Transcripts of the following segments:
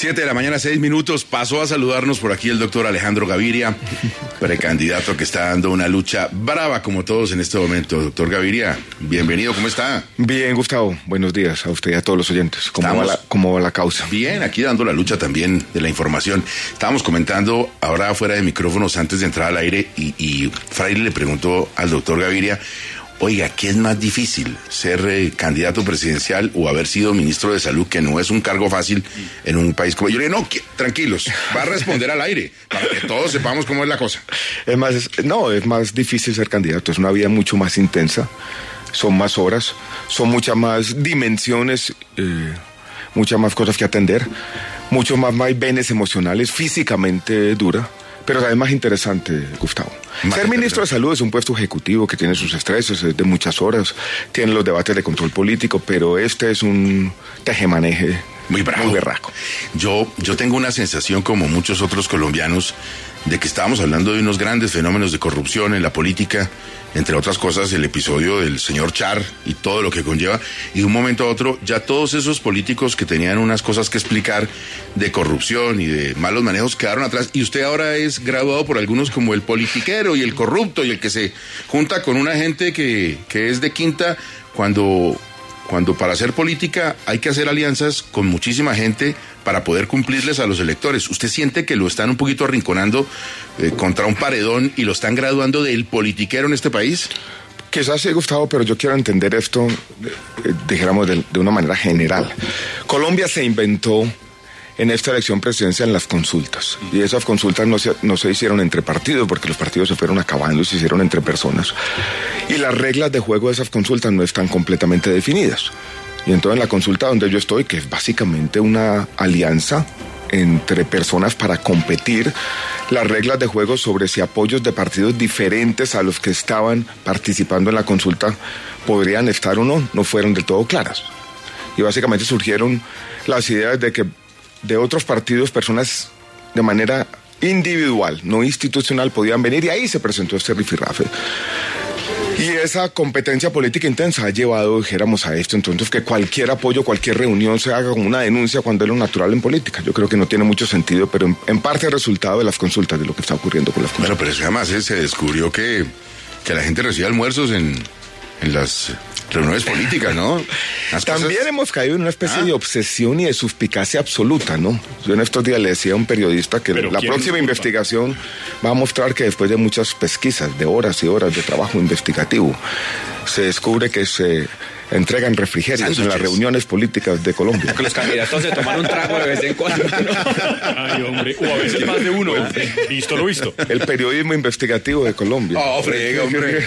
7:06 a.m, pasó a saludarnos por aquí el doctor Alejandro Gaviria, precandidato que está dando una lucha brava como todos en este momento. Doctor Gaviria, bienvenido, ¿cómo está? Bien, Gustavo, buenos días a usted y a todos los oyentes. ¿Cómo va la causa? Bien, aquí dando la lucha también de la información. Estábamos comentando ahora fuera de micrófonos antes de entrar al aire y Fraile le preguntó al doctor Gaviria: oiga, ¿qué es más difícil, ser candidato presidencial o haber sido ministro de Salud, que no es un cargo fácil en un país como... Yo le dije, no, tranquilos, va a responder al aire, para que todos sepamos cómo es la cosa. Es más difícil ser candidato, es una vida mucho más intensa, son más horas, son muchas más dimensiones, muchas más cosas que atender, muchos más vaivenes emocionales, físicamente dura. Pero es más interesante, Gustavo. Ser ministro de Salud es un puesto ejecutivo que tiene sus estreses, es de muchas horas, tiene los debates de control político, pero este es un tejemaneje muy berraco. Yo tengo una sensación, como muchos otros colombianos, de que estábamos hablando de unos grandes fenómenos de corrupción en la política, entre otras cosas el episodio del señor Char y todo lo que conlleva, y de un momento a otro ya todos esos políticos que tenían unas cosas que explicar de corrupción y de malos manejos quedaron atrás, y usted ahora es graduado por algunos como el politiquero y el corrupto y el que se junta con una gente que es de quinta, cuando para hacer política hay que hacer alianzas con muchísima gente para poder cumplirles a los electores. ¿Usted siente que lo están un poquito arrinconando contra un paredón y lo están graduando del politiquero en este país? Quizás sí, Gustavo, pero yo quiero entender esto, dijéramos, de una manera general. Colombia se inventó en esta elección presidencial en las consultas, y esas consultas no se hicieron entre partidos, porque los partidos se fueron acabando y se hicieron entre personas, y las reglas de juego de esas consultas no están completamente definidas. Y entonces en la consulta donde yo estoy, que es básicamente una alianza entre personas para competir, las reglas de juego sobre si apoyos de partidos diferentes a los que estaban participando en la consulta podrían estar o no fueron del todo claras. Y básicamente surgieron las ideas de que de otros partidos personas de manera individual, no institucional, podían venir, y ahí se presentó este rifirrafe. Y esa competencia política intensa ha llevado, dijéramos, a esto, entonces, que cualquier apoyo, cualquier reunión se haga como una denuncia cuando es lo natural en política. Yo creo que no tiene mucho sentido, pero en parte es resultado de las consultas, de lo que está ocurriendo con las consultas. Bueno, pero eso además se descubrió que la gente recibe almuerzos en las reuniones políticas, ¿no? También hemos caído en una especie de obsesión y de suspicacia absoluta, ¿no? Yo en estos días le decía a un periodista que la próxima investigación va a mostrar que después de muchas pesquisas, de horas y horas de trabajo investigativo, se descubre que se entregan refrigerios en las reuniones políticas de Colombia. Que los candidatos se toman un trago de vez en cuando, ¿no? Ay, hombre, o a veces más de uno. Visto lo visto. El periodismo investigativo de Colombia. Oh, frega, hombre.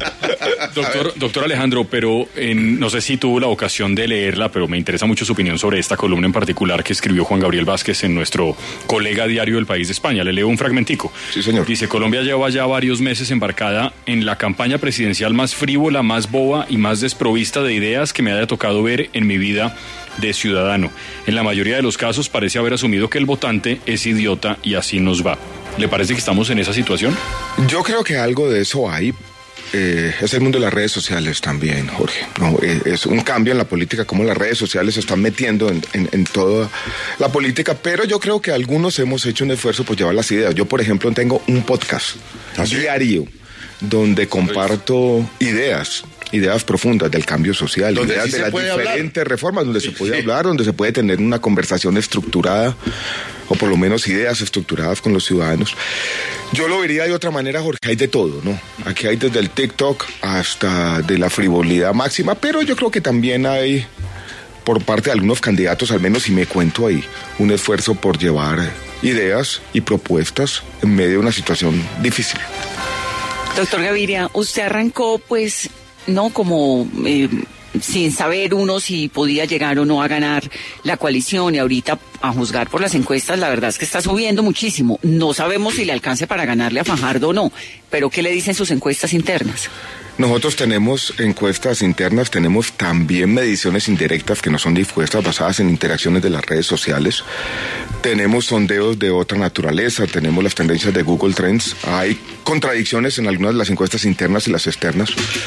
Doctor Alejandro, pero no sé si tuvo la ocasión de leerla, pero me interesa mucho su opinión sobre esta columna en particular que escribió Juan Gabriel Vázquez en nuestro colega diario El País de España. Le leo un fragmentico. Sí, señor. Dice: Colombia lleva ya varios meses embarcada en la campaña presidencial más frívola, más boba y más desprovista de ideas que me haya tocado ver en mi vida de ciudadano. En la mayoría de los casos parece haber asumido que el votante es idiota y así nos va. ¿Le parece que estamos en esa situación? Yo creo que algo de eso hay. Es el mundo de las redes sociales también, Jorge. No, es un cambio en la política, como las redes sociales se están metiendo en toda la política, pero yo creo que algunos hemos hecho un esfuerzo por llevar las ideas. Yo, por ejemplo, tengo un podcast diario donde comparto ideas profundas del cambio social, ideas de las diferentes reformas, donde se puede hablar, donde se puede tener una conversación estructurada, o por lo menos ideas estructuradas con los ciudadanos. Yo lo vería de otra manera, Jorge. Hay de todo, ¿no? Aquí hay desde el TikTok hasta de la frivolidad máxima, pero yo creo que también hay, por parte de algunos candidatos, al menos si me cuento ahí, un esfuerzo por llevar ideas y propuestas en medio de una situación difícil. Doctor Gaviria, usted arrancó, pues, no como sin saber uno si podía llegar o no a ganar la coalición, y ahorita, a juzgar por las encuestas, la verdad es que está subiendo muchísimo. No sabemos si le alcance para ganarle a Fajardo o no, pero ¿qué le dicen sus encuestas internas? Nosotros tenemos encuestas internas, tenemos también mediciones indirectas que no son encuestas basadas en interacciones de las redes sociales. Tenemos sondeos de otra naturaleza, tenemos las tendencias de Google Trends. Hay contradicciones en algunas de las encuestas internas y las externas.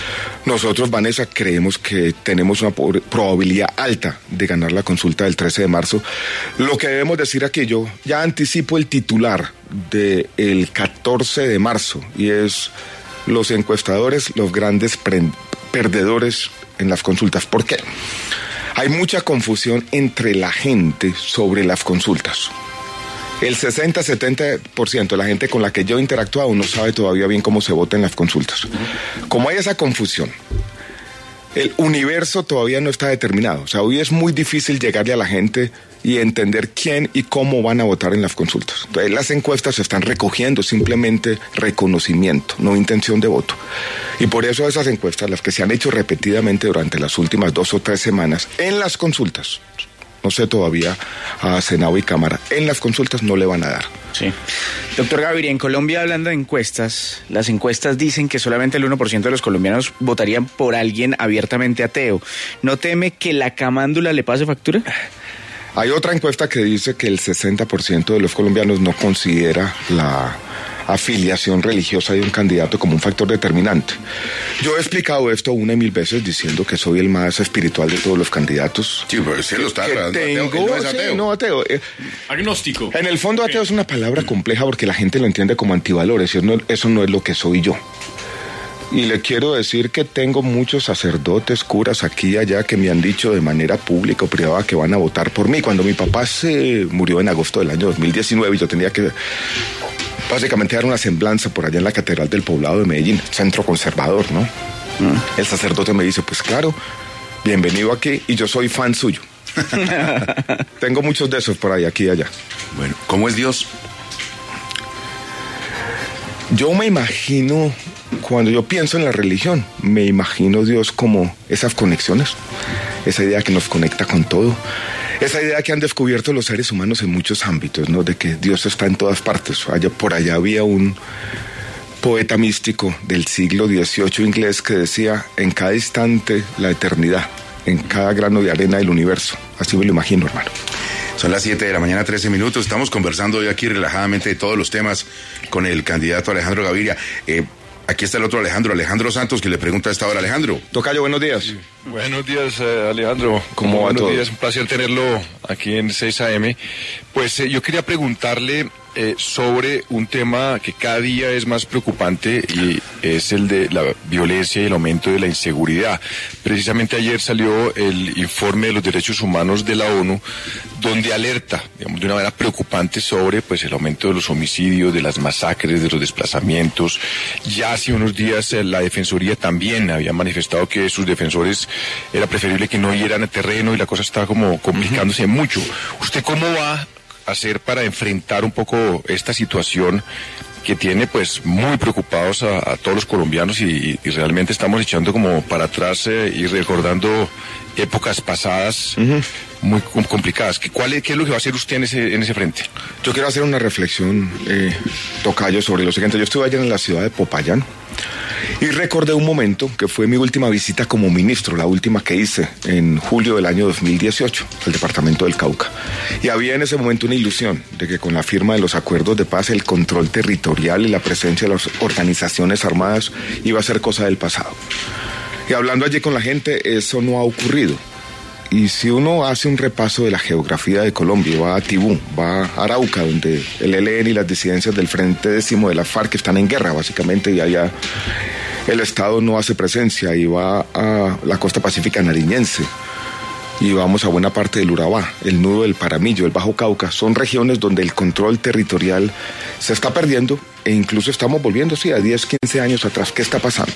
Nosotros, Vanessa, creemos que tenemos una probabilidad alta de ganar la consulta del 13 de marzo. Lo que debemos decir aquí, yo ya anticipo el titular del 14 de marzo, y es: los encuestadores, los grandes perdedores en las consultas. ¿Por qué? Hay mucha confusión entre la gente sobre las consultas. El 60-70% de la gente con la que yo he interactuado no sabe todavía bien cómo se vota en las consultas. Como hay esa confusión, el universo todavía no está determinado. O sea, hoy es muy difícil llegarle a la gente y entender quién y cómo van a votar en las consultas. Entonces, las encuestas están recogiendo simplemente reconocimiento, no intención de voto. Y por eso esas encuestas, las que se han hecho repetidamente durante las últimas 2 o 3 semanas, en las consultas, no sé todavía a Senado y Cámara, en las consultas no le van a dar. Sí. Doctor Gaviria, en Colombia, hablando de encuestas, las encuestas dicen que solamente el 1% de los colombianos votarían por alguien abiertamente ateo. ¿No teme que la camándula le pase factura? Hay otra encuesta que dice que el 60% de los colombianos no considera la afiliación religiosa de un candidato como un factor determinante. Yo he explicado esto 1 y 1000 veces diciendo que soy el más espiritual de todos los candidatos. Sí, pero si él lo está hablando, no es ateo. Sí, no, ateo. Agnóstico. En el fondo, ateo es una palabra compleja porque la gente lo entiende como antivalores, y eso no es lo que soy yo. Y le quiero decir que tengo muchos sacerdotes, curas aquí y allá que me han dicho de manera pública o privada que van a votar por mí. Cuando mi papá se murió en agosto del año 2019, yo tenía que básicamente dar una semblanza por allá en la Catedral del Poblado de Medellín, centro conservador, ¿no? El sacerdote me dice: pues claro, bienvenido aquí, y yo soy fan suyo. Tengo muchos de esos por ahí, aquí y allá. Bueno, ¿cómo es Dios? Yo me imagino, cuando yo pienso en la religión, me imagino Dios como esas conexiones, esa idea que nos conecta con todo, esa idea que han descubierto los seres humanos en muchos ámbitos, ¿no? De que Dios está en todas partes. Por allá había un poeta místico del siglo XVIII inglés que decía: en cada instante la eternidad, en cada grano de arena del universo. Así me lo imagino, hermano. Son las 7 de la mañana, 13 minutos. Estamos conversando hoy aquí relajadamente de todos los temas con el candidato Alejandro Gaviria. Aquí está el otro Alejandro Santos, que le pregunta a esta hora. Alejandro. Tocayo, buenos días. Sí. Buenos días, Alejandro. ¿Cómo va buenos todo? días, un placer tenerlo aquí en 6 AM. Pues yo quería preguntarle sobre un tema que cada día es más preocupante, y es el de la violencia y el aumento de la inseguridad. Precisamente ayer salió el informe de los derechos humanos de la ONU, donde alerta, digamos, de una manera preocupante sobre pues el aumento de los homicidios, de las masacres, de los desplazamientos. Ya hace unos días la Defensoría también había manifestado que sus defensores era preferible que no hieran el terreno, y la cosa está como complicándose mucho. ¿Usted cómo va a hacer para enfrentar un poco esta situación que tiene pues muy preocupados a todos los colombianos, y realmente estamos echando como para atrás y recordando épocas pasadas muy complicadas? ¿Qué es lo que va a hacer usted en ese frente? Yo quiero hacer una reflexión, Tocayo, sobre lo siguiente. Yo estuve ayer en la ciudad de Popayán y recordé un momento que fue mi última visita como ministro, la última que hice en julio del año 2018 al departamento del Cauca. Y había en ese momento una ilusión de que con la firma de los acuerdos de paz el control territorial y la presencia de las organizaciones armadas iba a ser cosa del pasado. Y hablando allí con la gente, eso no ha ocurrido. Y si uno hace un repaso de la geografía de Colombia, va a Tibú, va a Arauca, donde el ELN y las disidencias del Frente Décimo de la FARC están en guerra, básicamente, y allá el Estado no hace presencia, y va a la costa pacífica nariñense, y vamos a buena parte del Urabá, el nudo del Paramillo, el Bajo Cauca. Son regiones donde el control territorial se está perdiendo, e incluso estamos volviendo, sí, a 10, 15 años atrás. ¿Qué está pasando?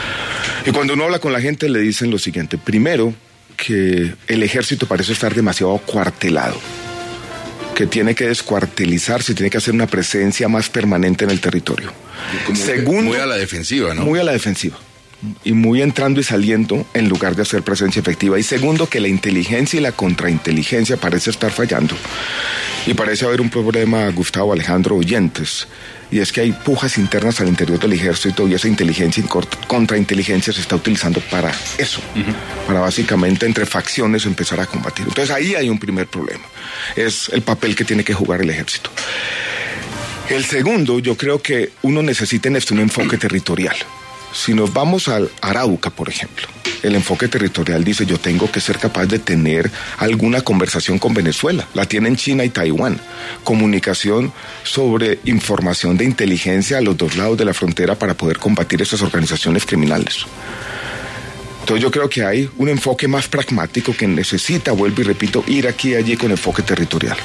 Y cuando uno habla con la gente, le dicen lo siguiente: primero, que el ejército parece estar demasiado acuartelado, que tiene que descuartelizarse, tiene que hacer una presencia más permanente en el territorio. Segundo, muy a la defensiva, ¿no? Muy a la defensiva, y muy entrando y saliendo en lugar de hacer presencia efectiva. Y segundo, que la inteligencia y la contrainteligencia parece estar fallando. Y parece haber un problema, Gustavo, Alejandro, oyentes, y es que hay pujas internas al interior del ejército, y esa inteligencia y contrainteligencia se está utilizando para eso, para básicamente entre facciones empezar a combatir. Entonces ahí hay un primer problema, es el papel que tiene que jugar el ejército. El segundo, yo creo que uno necesita en esto un enfoque territorial. Si nos vamos al Arauca, por ejemplo, el enfoque territorial dice: yo tengo que ser capaz de tener alguna conversación con Venezuela. La tienen China y Taiwán. Comunicación sobre información de inteligencia a los dos lados de la frontera para poder combatir esas organizaciones criminales. Entonces yo creo que hay un enfoque más pragmático que necesita, vuelvo y repito, ir aquí y allí con enfoque territorial.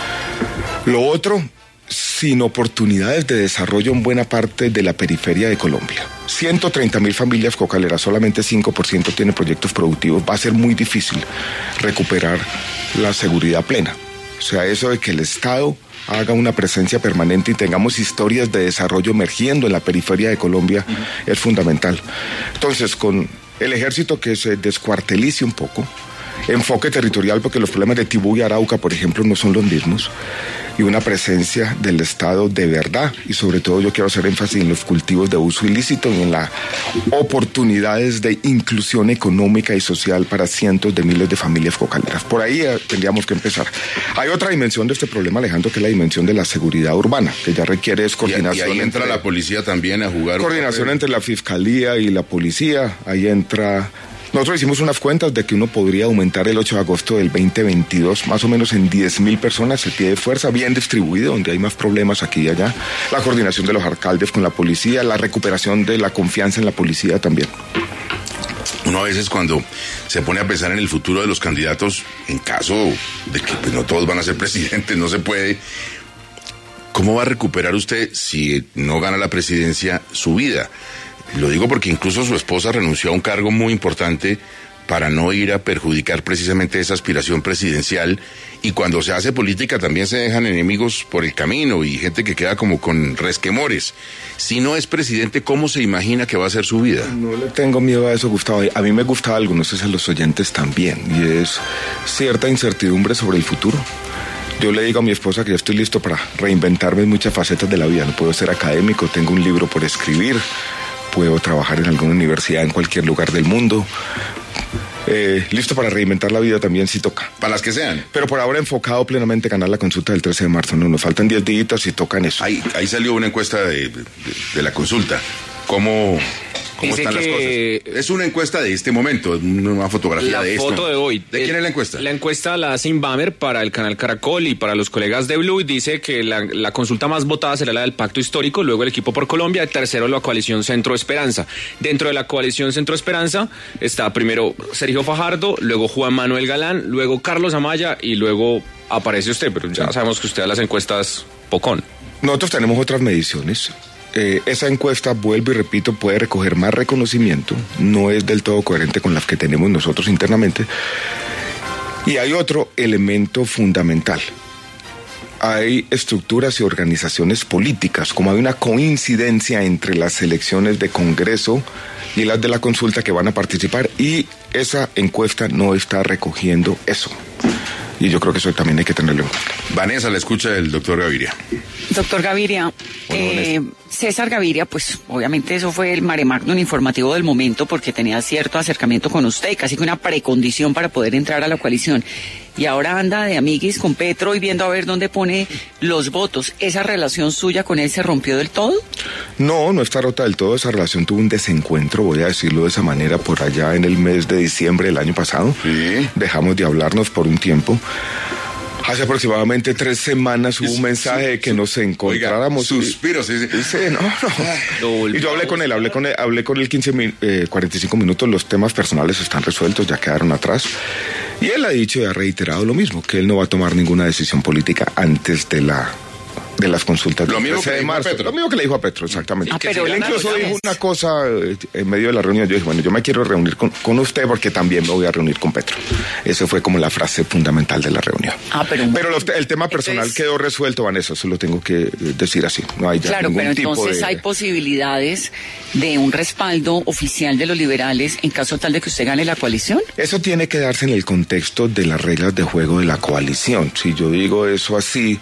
Lo otro, sin oportunidades de desarrollo en buena parte de la periferia de Colombia. 130.000 familias cocaleras, solamente 5% tienen proyectos productivos. Va a ser muy difícil recuperar la seguridad plena. O sea, eso de que el Estado haga una presencia permanente y tengamos historias de desarrollo emergiendo en la periferia de Colombia es fundamental. Entonces, con el ejército que se descuartelice un poco, enfoque territorial, porque los problemas de Tibú y Arauca, por ejemplo, no son los mismos, y una presencia del Estado de verdad, y sobre todo yo quiero hacer énfasis en los cultivos de uso ilícito y en las oportunidades de inclusión económica y social para cientos de miles de familias cocaleras. Por ahí tendríamos que empezar. Hay otra dimensión de este problema, Alejandro, que es la dimensión de la seguridad urbana, que ya requiere coordinación. Y ahí entra la policía también a jugar. Coordinación entre la Fiscalía y la policía, ahí entra... Nosotros hicimos unas cuentas de que uno podría aumentar el 8 de agosto del 2022 más o menos en 10.000 personas, el pie de fuerza bien distribuido, donde hay más problemas aquí y allá. La coordinación de los alcaldes con la policía, la recuperación de la confianza en la policía también. Uno a veces cuando se pone a pensar en el futuro de los candidatos, en caso de que pues, no todos van a ser presidentes, no se puede... ¿Cómo va a recuperar usted, si no gana la presidencia, su vida? Lo digo porque incluso su esposa renunció a un cargo muy importante para no ir a perjudicar precisamente esa aspiración presidencial, y cuando se hace política también se dejan enemigos por el camino y gente que queda como con resquemores. Si no es presidente, ¿cómo se imagina que va a ser su vida? No le tengo miedo a eso, Gustavo. A mí me gusta algo, no sé si a los oyentes también, y es cierta incertidumbre sobre el futuro. Yo le digo a mi esposa que yo estoy listo para reinventarme en muchas facetas de la vida. No puedo ser académico, tengo un libro por escribir, puedo trabajar en alguna universidad en cualquier lugar del mundo. Listo para reinventar la vida también si toca. Para las que sean. Pero por ahora enfocado plenamente a ganar la consulta del 13 de marzo. No, nos faltan 10 días y tocan eso. Ahí salió una encuesta de la consulta. ¿Cómo están las cosas? Es una encuesta de este momento, una fotografía de esto. La foto de hoy. ¿De quién es la encuesta? La encuesta la hace Inbamer para el canal Caracol y para los colegas de Blue, y dice que la consulta más votada será la del Pacto Histórico, luego el Equipo por Colombia, el tercero la coalición Centro Esperanza. Dentro de la coalición Centro Esperanza está primero Sergio Fajardo, luego Juan Manuel Galán, luego Carlos Amaya y luego aparece usted, pero ya sabemos que usted a las encuestas pocón. Nosotros tenemos otras mediciones. Esa encuesta, vuelvo y repito, puede recoger más reconocimiento, no es del todo coherente con las que tenemos nosotros internamente. Y hay otro elemento fundamental. Hay estructuras y organizaciones políticas, como hay una coincidencia entre las elecciones de Congreso y las de la consulta que van a participar, y esa encuesta no está recogiendo eso. Y yo creo que eso también hay que tenerlo en cuenta. Vanessa, la escucha del doctor Gaviria. Doctor Gaviria, César Gaviria, pues obviamente eso fue el mare magnum informativo del momento, porque tenía cierto acercamiento con usted, casi que una precondición para poder entrar a la coalición. Y ahora anda de amiguis con Petro y viendo a ver dónde pone los votos. ¿Esa relación suya con él se rompió del todo? No, no está rota del todo. Esa relación tuvo un desencuentro, voy a decirlo de esa manera, por allá en el mes de diciembre del año pasado. Sí. Dejamos de hablarnos por un tiempo. Hace aproximadamente 3 semanas hubo un mensaje de que nos encontráramos. Oiga, suspiros. Sí, no. Y yo hablé con él 45 minutos, los temas personales están resueltos, ya quedaron atrás. Y él ha dicho y ha reiterado lo mismo, que él no va a tomar ninguna decisión política antes de las consultas del 13 de marzo. Lo mismo que le dijo a Petro, exactamente. Pero él incluso dijo una cosa en medio de la reunión. Yo dije, bueno, yo me quiero reunir con usted porque también me voy a reunir con Petro. Esa fue como la frase fundamental de la reunión. Pero el tema personal quedó resuelto, Vanessa, eso lo tengo que decir así. No hay ya ningún tipo entonces hay posibilidades de un respaldo oficial de los liberales en caso tal de que usted gane la coalición. Eso tiene que darse en el contexto de las reglas de juego de la coalición. Si yo digo eso así,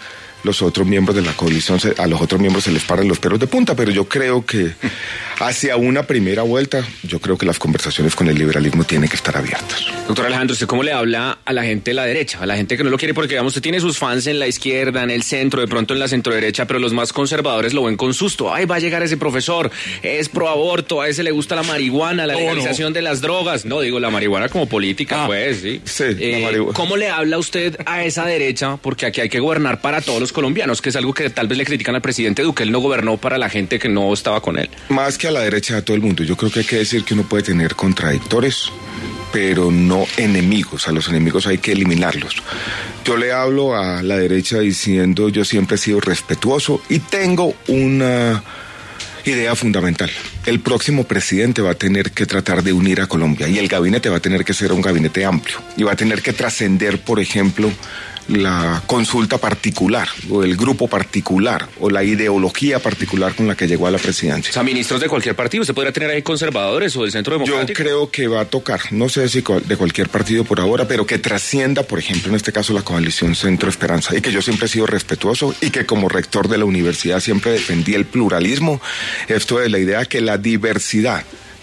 los otros miembros de la coalición, a los otros miembros se les paran los pelos de punta, pero yo creo que hacia una primera vuelta, yo creo que las conversaciones con el liberalismo tienen que estar abiertas. Doctor Alejandro, ¿usted cómo le habla a la gente de la derecha? A la gente que no lo quiere porque, digamos, usted tiene sus fans en la izquierda, en el centro, de pronto en la centroderecha, pero los más conservadores lo ven con susto. Ay, va a llegar ese profesor, es pro aborto, a ese le gusta la marihuana, la legalización de las drogas. No, digo, la marihuana como política, pues, sí. Sí, la marihuana. ¿Cómo le habla usted a esa derecha? Porque aquí hay que gobernar para todos los colombianos, que es algo que tal vez le critican al presidente Duque. Él no gobernó para la gente que no estaba con él. Más que a la derecha, a todo el mundo. Yo creo que hay que decir que uno puede tener contradictores, pero no enemigos. A los enemigos hay que eliminarlos. Yo le hablo a la derecha diciendo, yo siempre he sido respetuoso y tengo una idea fundamental. El próximo presidente va a tener que tratar de unir a Colombia y el gabinete va a tener que ser un gabinete amplio y va a tener que trascender, por ejemplo, la consulta particular o el grupo particular o la ideología particular con la que llegó a la presidencia. O sea, ministros de cualquier partido, ¿usted podría tener ahí conservadores o del Centro Democrático? Yo creo que va a tocar, no sé si de cualquier partido por ahora, pero que trascienda, por ejemplo, en este caso la coalición Centro Esperanza, y que yo siempre he sido respetuoso y que como rector de la universidad siempre defendí el pluralismo. Esto es la idea que la diversidad,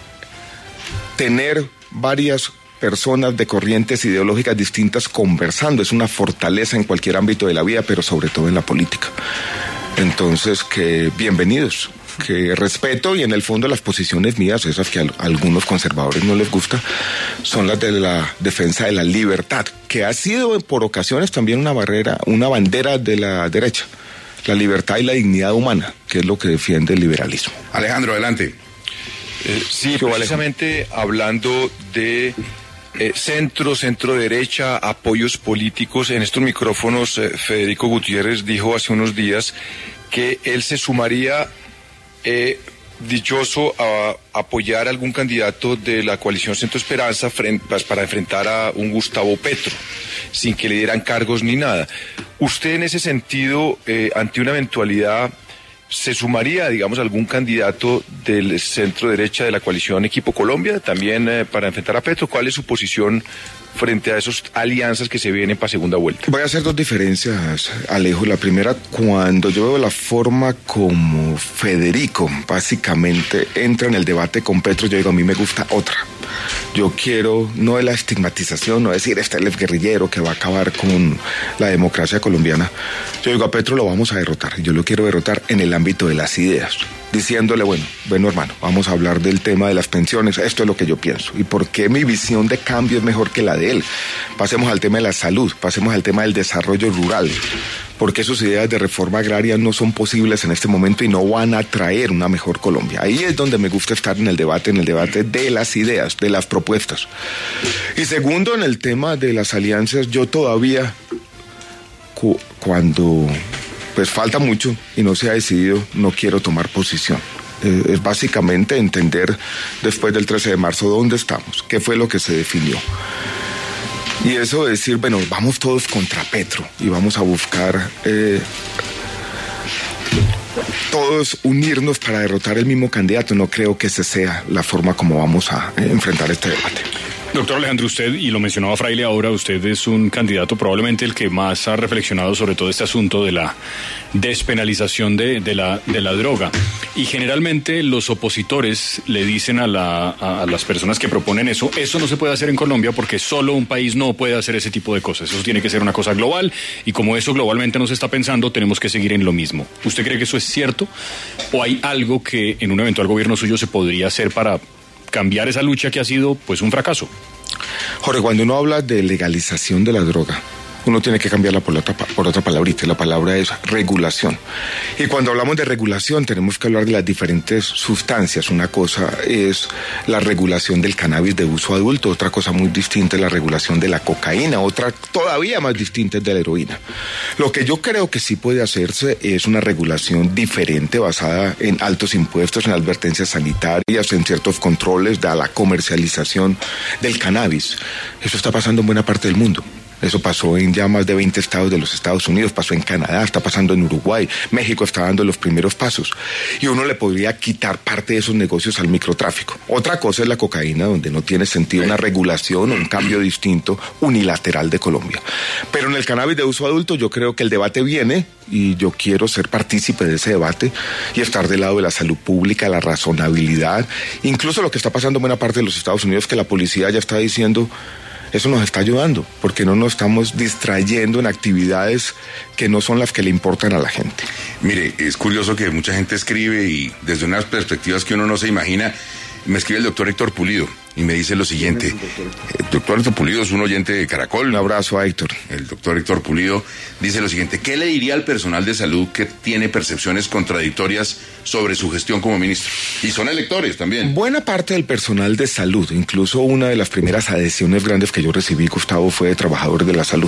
tener varias personas de corrientes ideológicas distintas conversando es una fortaleza en cualquier ámbito de la vida, pero sobre todo en la política. Entonces, que bienvenidos, que respeto, y en el fondo las posiciones mías, esas que a algunos conservadores no les gusta, son las de la defensa de la libertad, que ha sido por ocasiones también una barrera, una bandera de la derecha, la libertad y la dignidad humana, que es lo que defiende el liberalismo. Alejandro, adelante. Sí, precisamente hablando de centro derecha, apoyos políticos. En estos micrófonos, Federico Gutiérrez dijo hace unos días que él se sumaría dichoso a apoyar a algún candidato de la coalición Centro Esperanza para enfrentar a un Gustavo Petro, sin que le dieran cargos ni nada. ¿Usted en ese sentido, ante una eventualidad, se sumaría, digamos, algún candidato del centro derecha de la coalición Equipo Colombia también para enfrentar a Petro? ¿Cuál es su posición frente a esas alianzas que se vienen para segunda vuelta? Voy a hacer dos diferencias, Alejo. La primera, cuando yo veo la forma como Federico básicamente entra en el debate con Petro, yo digo, a mí me gusta otra. Yo quiero, no de la estigmatización, no decir, este es el guerrillero que va a acabar con la democracia colombiana. Yo digo, a Petro lo vamos a derrotar. Yo lo quiero derrotar en el ámbito de las ideas, diciéndole, bueno hermano, vamos a hablar del tema de las pensiones, esto es lo que yo pienso, y por qué mi visión de cambio es mejor que la de él. Pasemos al tema de la salud, pasemos al tema del desarrollo rural, porque sus ideas de reforma agraria no son posibles en este momento y no van a traer una mejor Colombia. Ahí es donde me gusta estar en el debate de las ideas, de las propuestas. Y segundo, en el tema de las alianzas, yo todavía, cuando pues falta mucho y no se ha decidido, no quiero tomar posición. Es básicamente entender después del 13 de marzo dónde estamos, qué fue lo que se definió. Y eso de decir, bueno, vamos todos contra Petro y vamos a buscar todos unirnos para derrotar el mismo candidato, no creo que esa sea la forma como vamos a enfrentar este debate. Doctor Alejandro, usted, y lo mencionaba Fraile ahora, usted es un candidato probablemente el que más ha reflexionado sobre todo este asunto de la despenalización de la droga. Y generalmente los opositores le dicen a las personas que proponen eso no se puede hacer en Colombia porque solo un país no puede hacer ese tipo de cosas. Eso tiene que ser una cosa global y como eso globalmente no se está pensando, tenemos que seguir en lo mismo. ¿Usted cree que eso es cierto? ¿O hay algo que en un eventual gobierno suyo se podría hacer para cambiar esa lucha que ha sido pues un fracaso? Jorge, cuando uno habla de legalización de la droga, uno tiene que cambiarla por otra palabrita, la palabra es regulación. Y cuando hablamos de regulación tenemos que hablar de las diferentes sustancias. Una cosa es la regulación del cannabis de uso adulto, otra cosa muy distinta es la regulación de la cocaína, otra todavía más distinta es de la heroína. Lo que yo creo que sí puede hacerse es una regulación diferente basada en altos impuestos, en advertencias sanitarias, en ciertos controles de la comercialización del cannabis. Eso está pasando en buena parte del mundo. Eso pasó en ya más de 20 estados de los Estados Unidos, pasó en Canadá, está pasando en Uruguay, México está dando los primeros pasos. Y uno le podría quitar parte de esos negocios al microtráfico. Otra cosa es la cocaína, donde no tiene sentido una regulación o un cambio distinto unilateral de Colombia. Pero en el cannabis de uso adulto yo creo que el debate viene y yo quiero ser partícipe de ese debate y estar del lado de la salud pública, la razonabilidad, incluso lo que está pasando en buena parte de los Estados Unidos, que la policía ya está diciendo, eso nos está ayudando, porque no nos estamos distrayendo en actividades que no son las que le importan a la gente. Mire, es curioso que mucha gente escribe y desde unas perspectivas que uno no se imagina. Me escribe el doctor Héctor Pulido y me dice lo siguiente. El doctor Héctor Pulido es un oyente de Caracol. Un abrazo a Héctor. El doctor Héctor Pulido dice lo siguiente. ¿Qué le diría al personal de salud que tiene percepciones contradictorias sobre su gestión como ministro? Y son electores también. Buena parte del personal de salud, incluso una de las primeras adhesiones grandes que yo recibí, Gustavo, fue de trabajadores de la salud.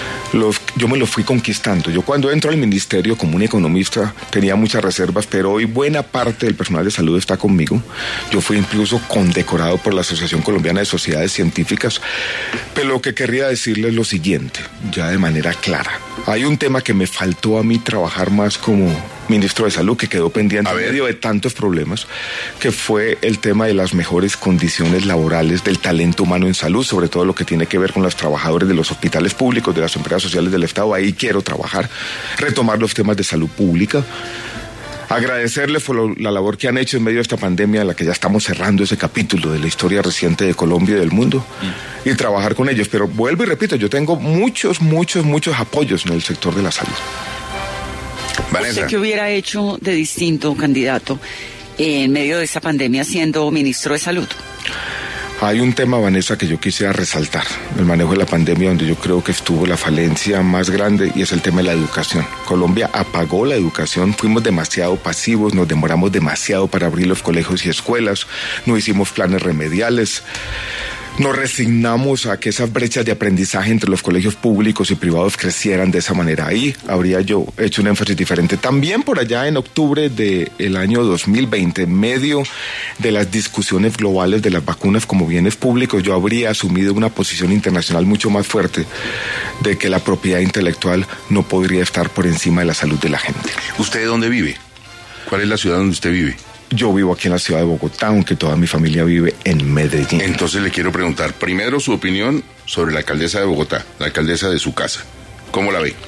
Yo me los fui conquistando. Yo cuando entro al ministerio como un economista tenía muchas reservas, pero hoy buena parte del personal de salud está conmigo. Yo fui incluso condecorado por la Asociación Colombiana de Sociedades Científicas. Pero lo que querría decirles es lo siguiente, ya de manera clara. Hay un tema que me faltó a mí trabajar más como ministro de Salud, que quedó pendiente en medio de tantos problemas, que fue el tema de las mejores condiciones laborales del talento humano en salud, sobre todo lo que tiene que ver con los trabajadores de los hospitales públicos, de las empresas sociales del Estado. Ahí quiero trabajar, retomar los temas de salud pública. Agradecerles por la labor que han hecho en medio de esta pandemia, en la que ya estamos cerrando ese capítulo de la historia reciente de Colombia y del mundo, y trabajar con ellos. Pero vuelvo y repito, yo tengo muchos apoyos en el sector de la salud. Vanessa. ¿Usted qué hubiera hecho de distinto, candidato, en medio de esta pandemia siendo ministro de Salud? Hay un tema, Vanessa, que yo quisiera resaltar, el manejo de la pandemia, donde yo creo que estuvo la falencia más grande, y es el tema de la educación. Colombia apagó la educación, fuimos demasiado pasivos, nos demoramos demasiado para abrir los colegios y escuelas, no hicimos planes remediales. Nos resignamos a que esas brechas de aprendizaje entre los colegios públicos y privados crecieran de esa manera. Ahí habría yo hecho un énfasis diferente. También por allá en octubre del año 2020, en medio de las discusiones globales de las vacunas como bienes públicos, yo habría asumido una posición internacional mucho más fuerte de que la propiedad intelectual no podría estar por encima de la salud de la gente. ¿Usted dónde vive? ¿Cuál es la ciudad donde usted vive? Yo vivo aquí en la ciudad de Bogotá, aunque toda mi familia vive en Medellín. Entonces le quiero preguntar, primero su opinión sobre la alcaldesa de Bogotá, la alcaldesa de su casa. ¿Cómo la ve?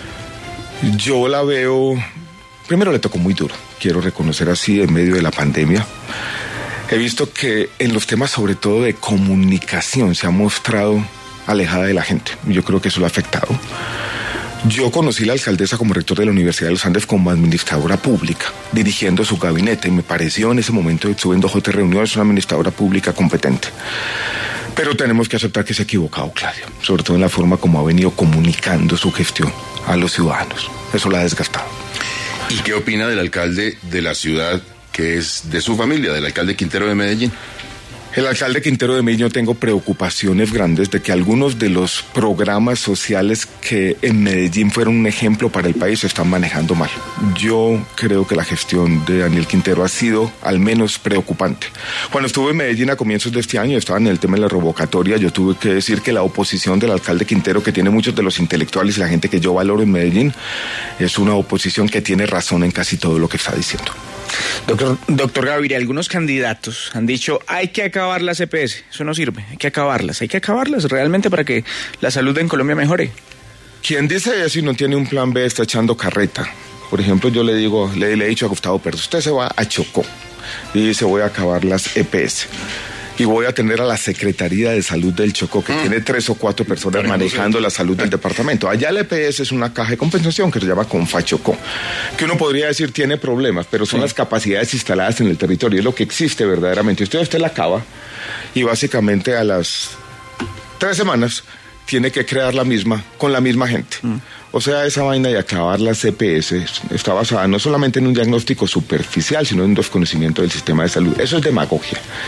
Yo la veo... Primero le tocó muy duro, quiero reconocer así, en medio de la pandemia. He visto que en los temas sobre todo de comunicación se ha mostrado alejada de la gente. Yo creo que eso lo ha afectado. Yo conocí a la alcaldesa como rector de la Universidad de los Andes como administradora pública, dirigiendo su gabinete, y me pareció en ese momento, estuve en 2 o 3 reuniones, una administradora pública competente. Pero tenemos que aceptar que se ha equivocado, Claudia, sobre todo en la forma como ha venido comunicando su gestión a los ciudadanos. Eso la ha desgastado. ¿Y qué opina del alcalde de la ciudad que es de su familia, del alcalde Quintero de Medellín? El alcalde Quintero de Medellín, yo tengo preocupaciones grandes de que algunos de los programas sociales que en Medellín fueron un ejemplo para el país se están manejando mal. Yo creo que la gestión de Daniel Quintero ha sido al menos preocupante. Cuando estuve en Medellín a comienzos de este año, estaba en el tema de la revocatoria, yo tuve que decir que la oposición del alcalde Quintero, que tiene muchos de los intelectuales y la gente que yo valoro en Medellín, es una oposición que tiene razón en casi todo lo que está diciendo. Doctor Gaviria, algunos candidatos han dicho hay que acabar las EPS, eso no sirve, hay que acabarlas realmente para que la salud en Colombia mejore. Quien dice eso y no tiene un plan B está echando carreta. Por ejemplo, yo le he dicho a Gustavo Petro, usted se va a Chocó y dice voy a acabar las EPS. Y voy a tener a la Secretaría de Salud del Chocó, que tiene 3 o 4 personas manejando la salud del departamento. Allá el EPS es una caja de compensación que se llama Confachocó, que uno podría decir tiene problemas, pero son las capacidades instaladas en el territorio, es lo que existe verdaderamente. Usted la acaba y básicamente a las 3 semanas tiene que crear la misma con la misma gente. O sea, esa vaina de acabar las EPS está basada no solamente en un diagnóstico superficial, sino en un desconocimiento del sistema de salud. Eso es demagogia.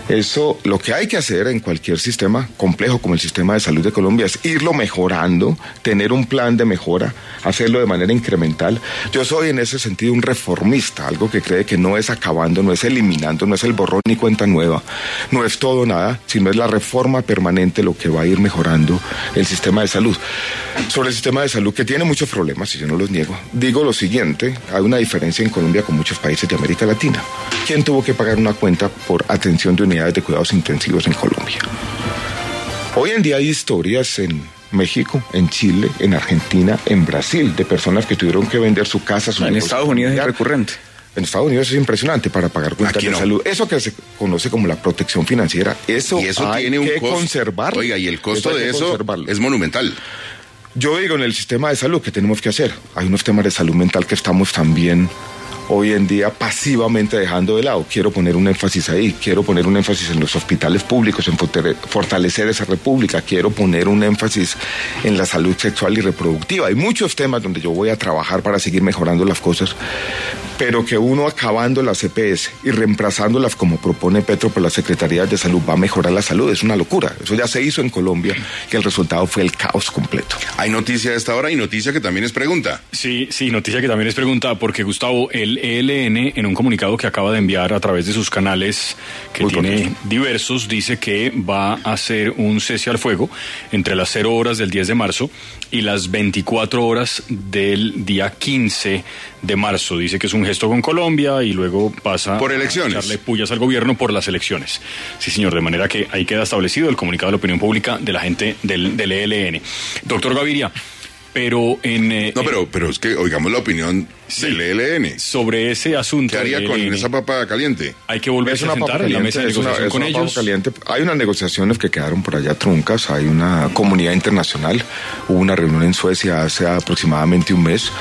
Eso, lo que hay que hacer en cualquier sistema complejo como el sistema de salud de Colombia es irlo mejorando, tener un plan de mejora, hacerlo de manera incremental. Yo soy en ese sentido un reformista, algo que cree que no es acabando, no es eliminando, no es el borrón ni cuenta nueva, no es todo nada, sino es la reforma permanente lo que va a ir mejorando el sistema de salud. Sobre el sistema de salud, que tiene muchos problemas, y yo no los niego, digo lo siguiente: hay una diferencia en Colombia con muchos países de América Latina. ¿Quién tuvo que pagar una cuenta por atención de unidades de cuidados intensivos en Colombia? Hoy en día hay historias en México, en Chile, en Argentina, en Brasil, de personas que tuvieron que vender su casa, su en negocio Estados Unidos familiar. Es recurrente. En Estados Unidos es impresionante para pagar cuentas Aquí de no. salud. Eso que se conoce como la protección financiera, eso, Y eso hay tiene un que costo. conservarlo. Oiga, y el costo hay de que eso conservarlo. es monumental. Yo digo, en el sistema de salud, ¿qué tenemos que hacer? Hay unos temas de salud mental que estamos también hoy en día pasivamente dejando de lado. Quiero poner un énfasis ahí, quiero poner un énfasis en los hospitales públicos, en fortalecer esa república, quiero poner un énfasis en la salud sexual y reproductiva. Hay muchos temas donde yo voy a trabajar para seguir mejorando las cosas, pero que uno acabando las EPS y reemplazándolas como propone Petro por las secretarías de salud va a mejorar la salud. Es una locura. Eso ya se hizo en Colombia y el resultado fue el caos completo. Hay noticia a esta hora y noticia que también es pregunta. Sí, noticia que también es pregunta, porque Gustavo, el ELN, en un comunicado que acaba de enviar a través de sus canales, que Muy tiene contento. diversos, dice que va a hacer un cese al fuego entre las 0 horas del 10 de marzo y las 24 horas del día 15 de marzo. Dice que es un gesto con Colombia y luego pasa Por elecciones. a echarle pullas al gobierno por las elecciones. Sí, señor, de manera que ahí queda establecido el comunicado de la opinión pública de la gente del ELN. Doctor Gaviria, pero en... No, pero es que oigamos la opinión del ELN. sobre ese asunto... ¿Qué haría del con ELN, esa papa caliente? hay que volverse a sentar en la mesa de negociación con ellos. Caliente. Hay unas negociaciones que quedaron por allá truncas, hay una comunidad internacional, hubo una reunión en Suecia hace aproximadamente un mes.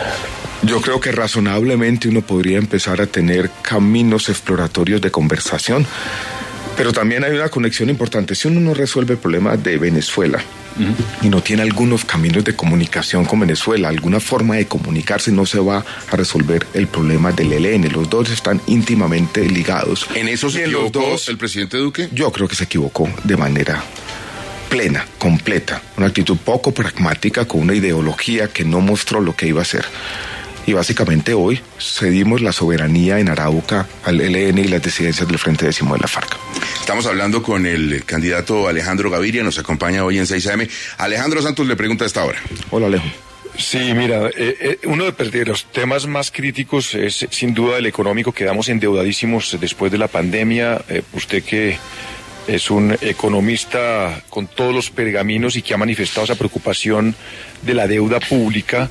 Yo creo que razonablemente uno podría empezar a tener caminos exploratorios de conversación, pero también hay una conexión importante. Si uno no resuelve el problema de Venezuela y no tiene algunos caminos de comunicación con Venezuela, alguna forma de comunicarse, no se va a resolver el problema del ELN. Los dos están íntimamente ligados. ¿En eso se Y en los equivocó dos, el presidente Duque? yo creo que se equivocó de manera plena, completa, una actitud poco pragmática con una ideología que no mostró lo que iba a hacer. Y básicamente hoy cedimos la soberanía en Arauca al ELN y las disidencias del Frente Décimo de la FARC. Estamos hablando con el candidato Alejandro Gaviria, nos acompaña hoy en 6 AM. Alejandro Santos le pregunta a esta hora. Hola, Alejo. Sí, mira, uno de los temas más críticos es sin duda el económico. Quedamos endeudadísimos después de la pandemia. Usted que es un economista con todos los pergaminos y que ha manifestado esa preocupación de la deuda pública,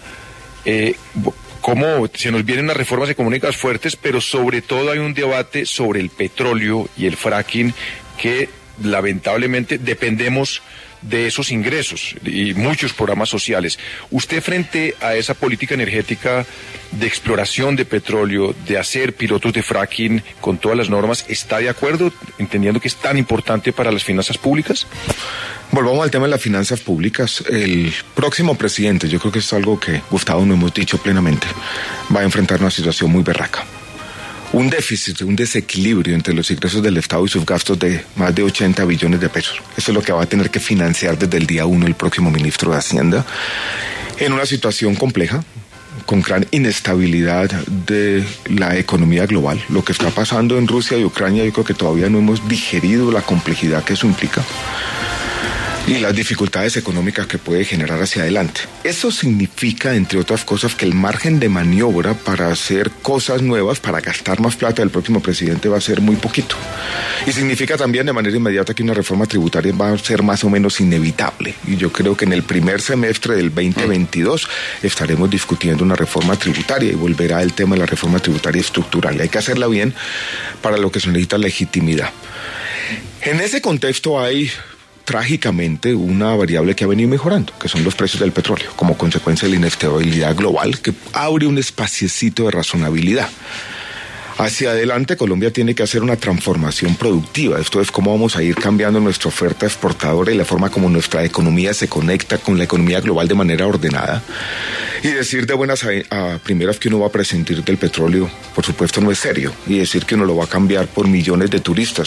cómo se nos vienen unas reformas económicas fuertes, pero sobre todo hay un debate sobre el petróleo y el fracking que lamentablemente dependemos de esos ingresos y muchos programas sociales. Usted, frente a esa política energética de exploración de petróleo, de hacer pilotos de fracking con todas las normas, ¿está de acuerdo, entendiendo que es tan importante para las finanzas públicas? Volvamos al tema de las finanzas públicas. El próximo presidente, yo creo que es algo que Gustavo no hemos dicho plenamente, va a enfrentar una situación muy berraca. Un déficit, un desequilibrio entre los ingresos del Estado y sus gastos de más de 80 billones de pesos. Eso es lo que va a tener que financiar desde el día 1 el próximo ministro de Hacienda, en una situación compleja, con gran inestabilidad de la economía global. Lo que está pasando en Rusia y Ucrania, yo creo que todavía no hemos digerido la complejidad que eso implica y las dificultades económicas que puede generar hacia adelante. Eso significa, entre otras cosas, que el margen de maniobra para hacer cosas nuevas, para gastar más plata del próximo presidente va a ser muy poquito. Y significa también de manera inmediata que una reforma tributaria va a ser más o menos inevitable. Y yo creo que en el primer semestre del 2022 estaremos discutiendo una reforma tributaria y volverá el tema de la reforma tributaria estructural. Y hay que hacerla bien, para lo que se necesita legitimidad. En ese contexto hay trágicamente una variable que ha venido mejorando, que son los precios del petróleo, como consecuencia de la inestabilidad global, que abre un espaciecito de razonabilidad. Hacia adelante, Colombia tiene que hacer una transformación productiva. Esto es cómo vamos a ir cambiando nuestra oferta exportadora y la forma como nuestra economía se conecta con la economía global de manera ordenada. Y decir de buenas a primeras que uno va a prescindir del petróleo, por supuesto, no es serio. Y decir que uno lo va a cambiar por millones de turistas,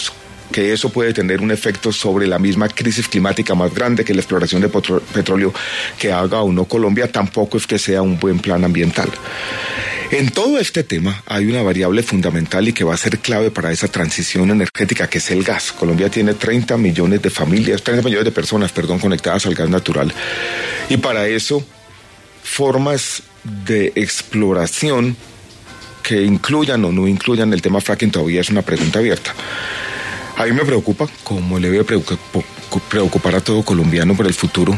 que eso puede tener un efecto sobre la misma crisis climática más grande que la exploración de petróleo que haga o no Colombia, tampoco es que sea un buen plan ambiental. En todo este tema hay una variable fundamental y que va a ser clave para esa transición energética, que es el gas. Colombia tiene 30 millones de personas, conectadas al gas natural. Y para eso, formas de exploración que incluyan o no incluyan el tema fracking todavía es una pregunta abierta. A mí me preocupa, como le debe preocupar a todo colombiano por el futuro,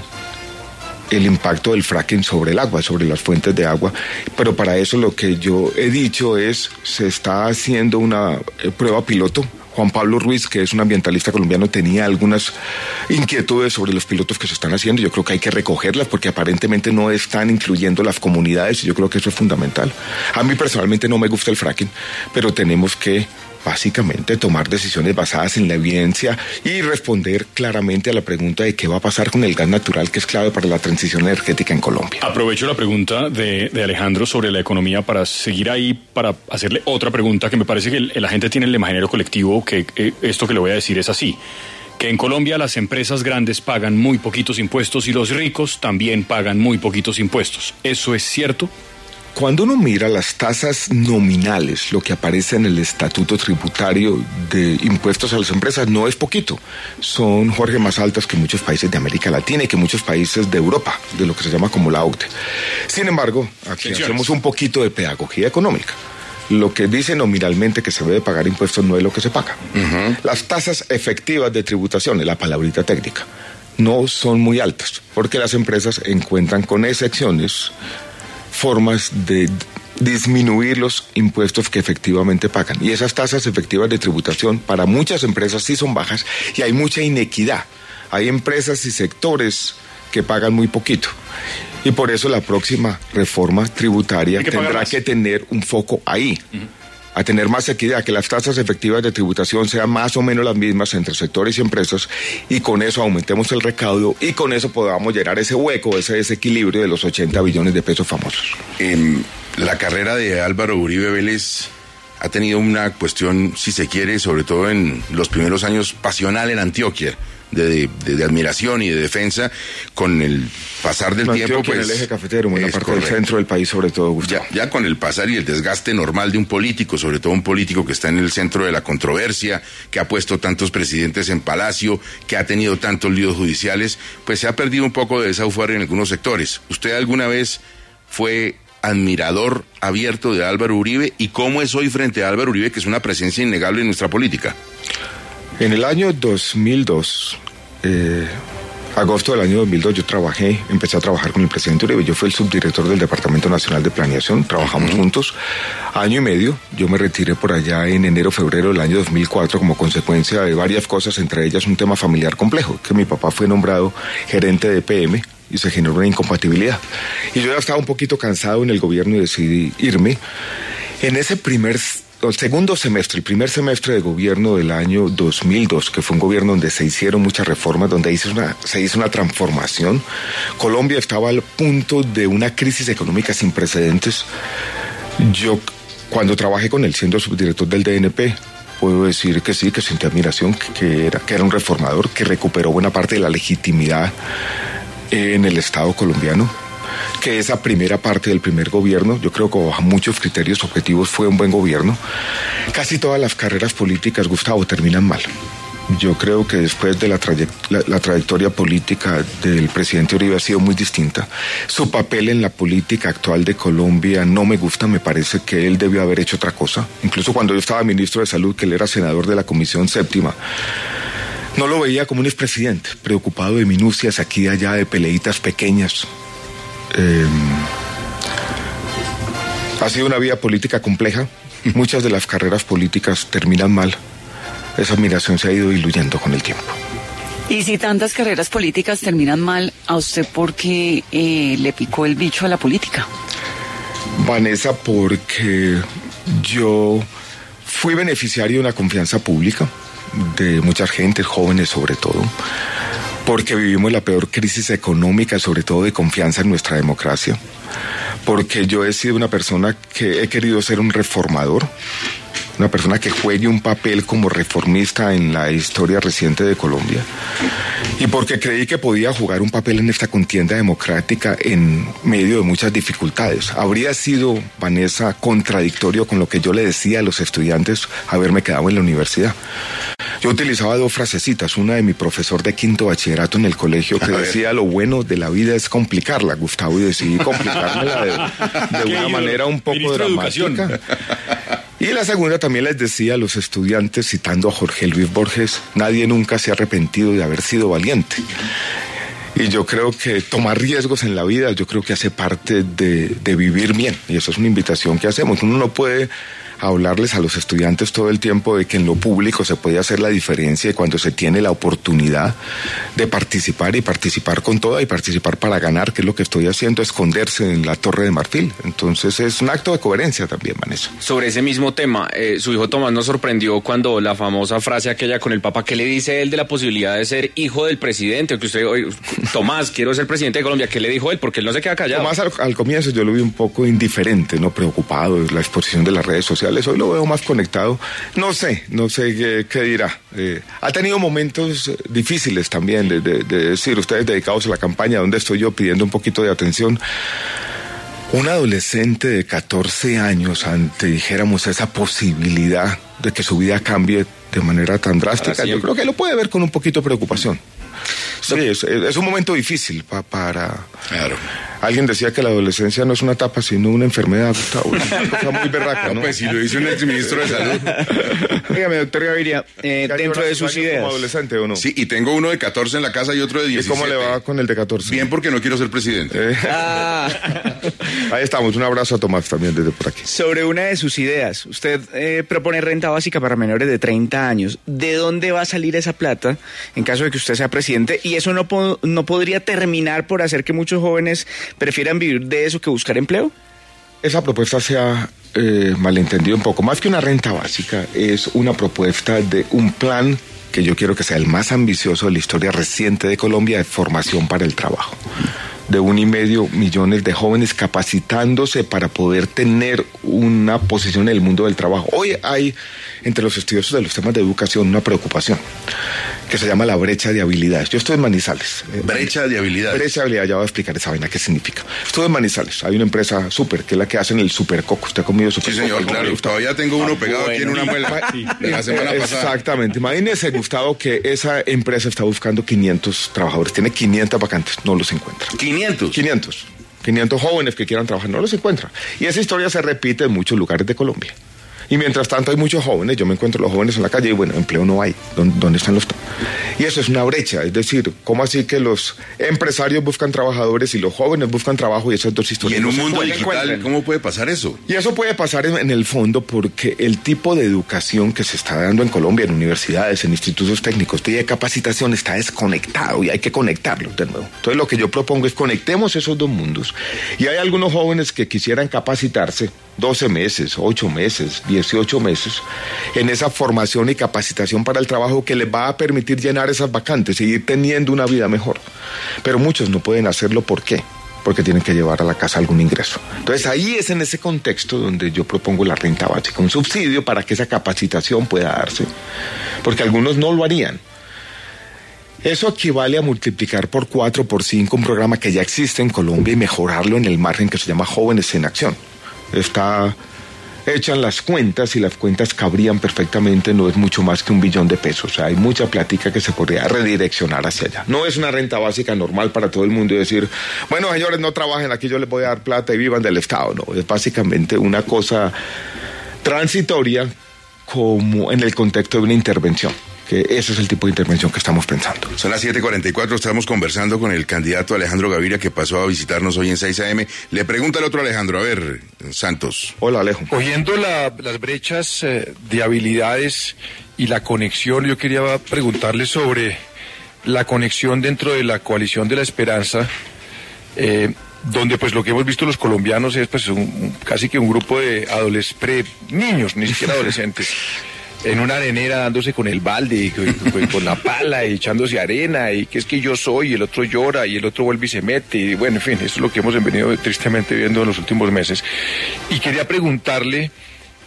el impacto del fracking sobre el agua, sobre las fuentes de agua, pero para eso lo que yo he dicho es, se está haciendo una prueba piloto. Juan Pablo Ruiz, que es un ambientalista colombiano, tenía algunas inquietudes sobre los pilotos que se están haciendo. Yo creo que hay que recogerlas porque aparentemente no están incluyendo las comunidades y yo creo que eso es fundamental. A mí personalmente no me gusta el fracking, pero tenemos que básicamente tomar decisiones basadas en la evidencia y responder claramente a la pregunta de qué va a pasar con el gas natural, que es clave para la transición energética en Colombia. Aprovecho la pregunta de Alejandro sobre la economía para seguir ahí, para hacerle otra pregunta que me parece que la gente tiene el imaginario colectivo que esto que le voy a decir es así, que en Colombia las empresas grandes pagan muy poquitos impuestos y los ricos también pagan muy poquitos impuestos. ¿Eso es cierto? Cuando uno mira las tasas nominales, lo que aparece en el estatuto tributario de impuestos a las empresas, no es poquito. Son, Jorge, más altas que muchos países de América Latina y que muchos países de Europa, de lo que se llama como la OCDE. Sin embargo, aquí hacemos un poquito de pedagogía económica. Lo que dice nominalmente que se debe pagar impuestos no es lo que se paga. Las tasas efectivas de tributación, es la palabrita técnica, no son muy altas, porque las empresas encuentran con excepciones formas de disminuir los impuestos que efectivamente pagan. Y esas tasas efectivas de tributación para muchas empresas sí son bajas y hay mucha inequidad. Hay empresas y sectores que pagan muy poquito. Y por eso la próxima reforma tributaria tendrá que tener un foco ahí. A tener más equidad, que las tasas efectivas de tributación sean más o menos las mismas entre sectores y empresas, y con eso aumentemos el recaudo y con eso podamos llenar ese hueco, ese desequilibrio de los 80 billones de pesos famosos. La carrera de Álvaro Uribe Vélez ha tenido una cuestión, si se quiere, sobre todo en los primeros años, pasional en Antioquia, de admiración y de defensa. Con el pasar del tiempo, pues, en el eje cafetero, en la parte del centro del país, sobre todo, Gustavo. Ya con el pasar y el desgaste normal de un político, sobre todo un político que está en el centro de la controversia, que ha puesto tantos presidentes en palacio, que ha tenido tantos líos judiciales, pues se ha perdido un poco de esa euforia en algunos sectores. ¿Usted alguna vez fue admirador abierto de Álvaro Uribe? ¿Y cómo es hoy frente a Álvaro Uribe, que es una presencia innegable en nuestra política? En el año 2002, agosto del año 2002, empecé a trabajar con el presidente Uribe. Yo fui el subdirector del Departamento Nacional de Planeación, trabajamos juntos año y medio. Yo me retiré por allá en enero, febrero del año 2004 como consecuencia de varias cosas, entre ellas un tema familiar complejo, que mi papá fue nombrado gerente de PM y se generó una incompatibilidad. Y yo ya estaba un poquito cansado en el gobierno y decidí irme. En ese el primer semestre de gobierno del año 2002, que fue un gobierno donde se hicieron muchas reformas, donde se hizo una transformación. Colombia estaba al punto de una crisis económica sin precedentes. Yo, cuando trabajé con él siendo subdirector del DNP, puedo decir que sí, que sentí admiración, que era un reformador, que recuperó buena parte de la legitimidad en el Estado colombiano, que esa primera parte del primer gobierno, yo creo que bajo muchos criterios objetivos fue un buen gobierno. Casi todas las carreras políticas, Gustavo, terminan mal. Yo creo que después de la trayectoria política del presidente Uribe ha sido muy distinta. Su papel en la política actual de Colombia no me gusta, me parece que él debió haber hecho otra cosa. Incluso cuando yo estaba ministro de Salud, que él era senador de la Comisión Séptima, no lo veía como un expresidente, preocupado de minucias aquí y allá, de peleitas pequeñas. Ha sido una vida política compleja. Muchas de las carreras políticas terminan mal. Esa admiración se ha ido diluyendo con el tiempo. Y si tantas carreras políticas terminan mal, ¿a usted por qué le picó el bicho a la política? Vanessa, porque yo fui beneficiario de una confianza pública de mucha gente, jóvenes sobre todo, porque vivimos la peor crisis económica, sobre todo de confianza en nuestra democracia, porque yo he sido una persona que he querido ser un reformador, una persona que juegue un papel como reformista en la historia reciente de Colombia, y porque creí que podía jugar un papel en esta contienda democrática en medio de muchas dificultades. Habría sido, Vanessa, contradictorio con lo que yo le decía a los estudiantes haberme quedado en la universidad. Yo utilizaba 2 frasecitas, una de mi profesor de 5º bachillerato en el colegio, que decía: lo bueno de la vida es complicarla, Gustavo, y decidí complicármela de una manera un poco dramática. Y la segunda también les decía a los estudiantes, citando a Jorge Luis Borges: nadie nunca se ha arrepentido de haber sido valiente. Y yo creo que tomar riesgos en la vida, yo creo que hace parte de vivir bien. Y eso es una invitación que hacemos. Uno no puede hablarles a los estudiantes todo el tiempo de que en lo público se puede hacer la diferencia, y cuando se tiene la oportunidad de participar, y participar con toda, y participar para ganar, que es lo que estoy haciendo, esconderse en la Torre de Marfil. Entonces es un acto de coherencia también, Vanessa. Sobre ese mismo tema, su hijo Tomás nos sorprendió cuando la famosa frase aquella con el Papa, ¿qué le dice él de la posibilidad de ser hijo del presidente? Que usted, oye, Tomás, quiero ser presidente de Colombia, ¿qué le dijo él? Porque él no se queda callado. Tomás al comienzo yo lo vi un poco indiferente, no preocupado de la exposición de las redes sociales. Hoy lo veo más conectado. No sé qué dirá. Ha tenido momentos difíciles también de decir, ustedes dedicados a la campaña, ¿dónde estoy yo pidiendo un poquito de atención? Un adolescente de 14 años, ante, dijéramos, esa posibilidad de que su vida cambie de manera tan drástica, yo creo que lo puede ver con un poquito de preocupación. Sí, es un momento difícil para... Claro. Alguien decía que la adolescencia no es una etapa, sino una enfermedad, Gustavo. Una cosa muy berraca, ¿no? Pues si lo dice un exministro de Salud. Dígame, doctor Gaviria, dentro de sus ideas... ¿Como adolescente o no? Sí, y tengo uno de 14 en la casa y otro de 17. ¿Y cómo le va con el de 14? Bien, porque no quiero ser presidente. Ahí estamos, un abrazo a Tomás también desde por aquí. Sobre una de sus ideas, usted propone renta básica para menores de 30 años. ¿De dónde va a salir esa plata en caso de que usted sea presidente? Y eso no podría terminar por hacer que muchos jóvenes prefieran vivir de eso que buscar empleo. Esa propuesta se ha malentendido un poco. Más que una renta básica, es una propuesta de un plan que yo quiero que sea el más ambicioso de la historia reciente de Colombia, de formación para el trabajo. De 1,5 millones de jóvenes capacitándose para poder tener una posición en el mundo del trabajo. Hoy hay entre los estudiosos de los temas de educación una preocupación que se llama la brecha de habilidades. Yo estoy en Manizales. Brecha de habilidades. Brecha de habilidades, ya voy a explicar esa vaina qué significa. Estoy en Manizales, hay una empresa súper, que es la que hacen el supercoco. ¿Usted ha comido supercoco? Sí, señor, claro. Todavía tengo uno pegado aquí en una muela de la semana pasada. Exactamente. Imagínese, Gustavo, que esa empresa está buscando 500 trabajadores. Tiene 500 vacantes, no los encuentra. 500 jóvenes que quieran trabajar, no los encuentra. Y esa historia se repite en muchos lugares de Colombia. Y mientras tanto hay muchos jóvenes, yo me encuentro los jóvenes en la calle y bueno, empleo no hay. ¿Dónde están los? Y eso es una brecha, es decir, ¿cómo así que los empresarios buscan trabajadores y los jóvenes buscan trabajo, y esas dos historias? Y en un mundo se digital, encuentran? ¿cómo puede pasar eso? Y eso puede pasar en el fondo porque el tipo de educación que se está dando en Colombia, en universidades, en institutos técnicos, de capacitación, está desconectado y hay que conectarlo de nuevo. Entonces lo que yo propongo es conectemos esos dos mundos. Y hay algunos jóvenes que quisieran capacitarse 12 meses, 8 meses, 18 meses, en esa formación y capacitación para el trabajo que les va a permitir llenar esas vacantes y ir teniendo una vida mejor. Pero muchos no pueden hacerlo, ¿por qué? Porque tienen que llevar a la casa algún ingreso. Entonces ahí es en ese contexto donde yo propongo la renta básica, un subsidio para que esa capacitación pueda darse, porque algunos no lo harían. Eso equivale a multiplicar por 4, por 5 un programa que ya existe en Colombia y mejorarlo en el margen que se llama Jóvenes en Acción. Echan las cuentas y las cuentas cabrían perfectamente, no es mucho más que $1 billón. O sea, hay mucha plática que se podría redireccionar hacia allá. No es una renta básica normal para todo el mundo y decir, bueno, señores, no trabajen, aquí yo les voy a dar plata y vivan del Estado. No, es básicamente una cosa transitoria como en el contexto de una intervención. Que ese es el tipo de intervención que estamos pensando. Son las 7:44, estamos conversando con el candidato Alejandro Gaviria, que pasó a visitarnos hoy en 6 AM. Le pregunta al otro Alejandro, a ver, Santos. Hola, Alejo. Oyendo las brechas de habilidades y la conexión, yo quería preguntarle sobre la conexión dentro de la coalición de la esperanza, donde pues lo que hemos visto los colombianos es pues casi que un grupo de niños, ni siquiera adolescentes, en una arenera dándose con el balde y con la pala y echándose arena, y que es que yo soy, y el otro llora y el otro vuelve y se mete, y bueno, en fin, eso es lo que hemos venido tristemente viendo en los últimos meses. Y quería preguntarle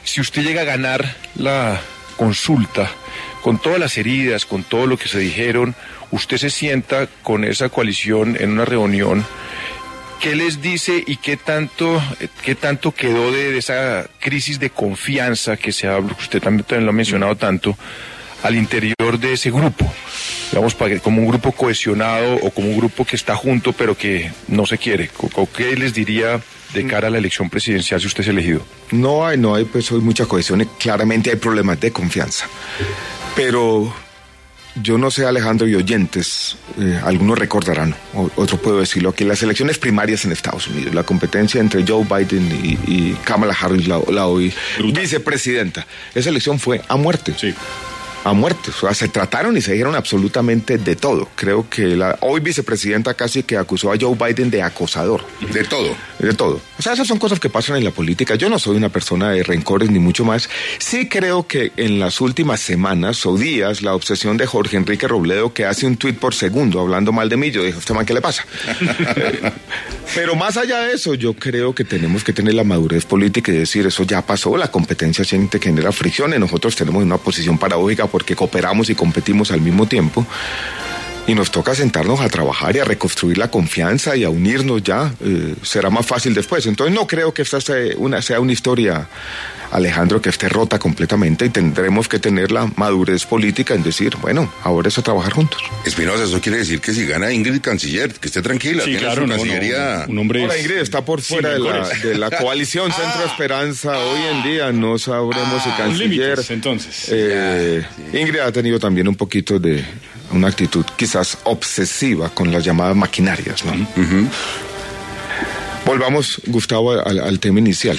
si usted llega a ganar la consulta, con todas las heridas, con todo lo que se dijeron, usted se sienta con esa coalición en una reunión, ¿qué les dice y qué tanto quedó de esa crisis de confianza que se habla, usted también lo ha mencionado tanto, al interior de ese grupo? Digamos, como un grupo cohesionado o como un grupo que está junto pero que no se quiere. ¿Qué les diría de cara a la elección presidencial si usted es elegido? No hay pues hoy mucha cohesión y claramente hay problemas de confianza. Pero yo no sé, Alejandro y oyentes, algunos recordarán, otro puedo decirlo aquí, las elecciones primarias en Estados Unidos, la competencia entre Joe Biden y Kamala Harris, la hoy vicepresidenta, esa elección fue a muerte. Sí. A muerte, o sea, se trataron y se dijeron absolutamente de todo. Creo que la hoy vicepresidenta casi que acusó a Joe Biden de acosador. De todo. De todo. O sea, esas son cosas que pasan en la política. Yo no soy una persona de rencores ni mucho más. Sí creo que en las últimas semanas o días la obsesión de Jorge Enrique Robledo, que hace un tuit por segundo hablando mal de mí, yo dije, ¿usted man qué le pasa? Pero más allá de eso, yo creo que tenemos que tener la madurez política y decir, eso ya pasó, la competencia siempre genera fricciones, nosotros tenemos una posición paradójica porque cooperamos y competimos al mismo tiempo y nos toca sentarnos a trabajar y a reconstruir la confianza y a unirnos ya, será más fácil después. Entonces no creo que esta sea una historia, Alejandro, que esté rota completamente y tendremos que tener la madurez política en decir, bueno, ahora es a trabajar juntos. Espinosa, eso quiere decir que si gana Ingrid canciller, que esté tranquila. Sí, claro, su cancillería... un hombre ahora Ingrid está por fuera de la coalición Centro Esperanza. Hoy en día no sabremos si canciller... límites, entonces. Ingrid ha tenido también un poquito de una actitud quizás obsesiva con las llamadas maquinarias, ¿no? Uh-huh. Volvamos, Gustavo, al tema inicial.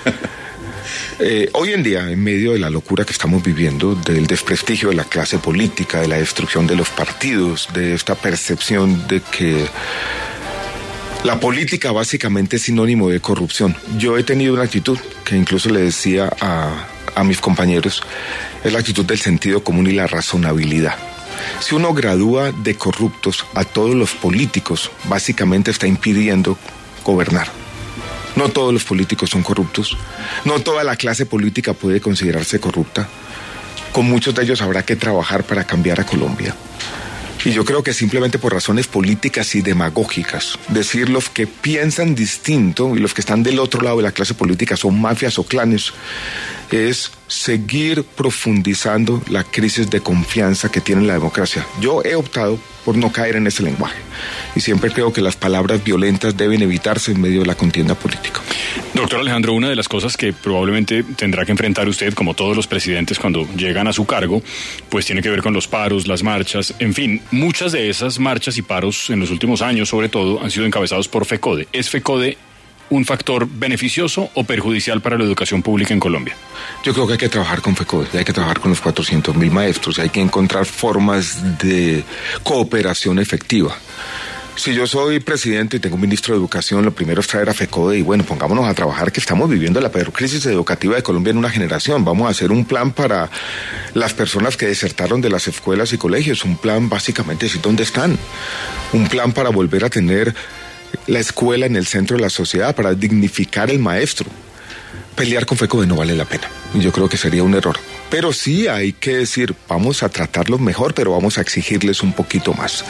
Hoy en día, en medio de la locura que estamos viviendo, del desprestigio de la clase política, de la destrucción de los partidos, de esta percepción de que la política básicamente es sinónimo de corrupción, yo he tenido una actitud que incluso le decía a mis compañeros, es la actitud del sentido común y la razonabilidad. Si uno gradúa de corruptos a todos los políticos, básicamente está impidiendo gobernar. No todos los políticos son corruptos, no toda la clase política puede considerarse corrupta. Con muchos de ellos habrá que trabajar para cambiar a Colombia. Y yo creo que simplemente por razones políticas y demagógicas, decir los que piensan distinto y los que están del otro lado de la clase política son mafias o clanes, es seguir profundizando la crisis de confianza que tiene la democracia. Yo he optado por no caer en ese lenguaje y siempre creo que las palabras violentas deben evitarse en medio de la contienda política. Doctor Alejandro, una de las cosas que probablemente tendrá que enfrentar usted, como todos los presidentes cuando llegan a su cargo, pues tiene que ver con los paros, las marchas, en fin, muchas de esas marchas y paros en los últimos años, sobre todo, han sido encabezados por FECODE. ¿Es FECODE un factor beneficioso o perjudicial para la educación pública en Colombia? Yo creo que hay que trabajar con FECODE, hay que trabajar con los 400.000 maestros, hay que encontrar formas de cooperación efectiva. Si yo soy presidente y tengo un ministro de Educación, lo primero es traer a FECODE y bueno, pongámonos a trabajar, que estamos viviendo la peor crisis educativa de Colombia en una generación. Vamos a hacer un plan para las personas que desertaron de las escuelas y colegios, un plan básicamente decir dónde están, un plan para volver a tener la escuela en el centro de la sociedad, para dignificar el maestro. Pelear con FECODE no vale la pena, y yo creo que sería un error. Pero sí hay que decir, vamos a tratarlos mejor, pero vamos a exigirles un poquito más.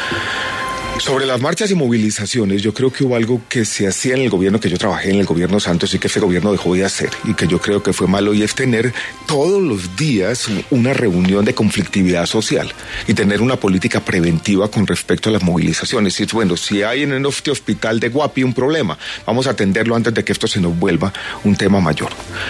Sobre las marchas y movilizaciones, yo creo que hubo algo que se hacía en el gobierno que yo trabajé, en el gobierno Santos, y que este gobierno dejó de hacer, y que yo creo que fue malo, y es tener todos los días una reunión de conflictividad social y tener una política preventiva con respecto a las movilizaciones. Y bueno, si hay en este hospital de Guapi un problema, vamos a atenderlo antes de que esto se nos vuelva un tema mayor.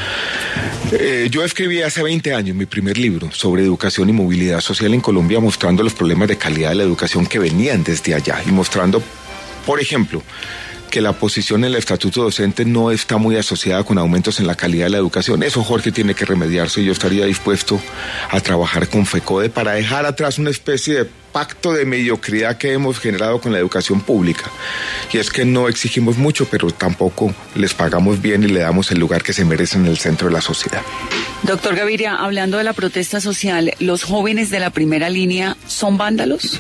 Yo escribí hace 20 años mi primer libro sobre educación y movilidad social en Colombia, mostrando los problemas de calidad de la educación que venían desde allá y mostrando, por ejemplo, que la posición en el estatuto docente no está muy asociada con aumentos en la calidad de la educación. Eso, Jorge, tiene que remediarse y yo estaría dispuesto a trabajar con FECODE para dejar atrás una especie de pacto de mediocridad que hemos generado con la educación pública. Y es que no exigimos mucho, pero tampoco les pagamos bien y le damos el lugar que se merecen en el centro de la sociedad. Doctor Gaviria, hablando de la protesta social, ¿los jóvenes de la primera línea son vándalos?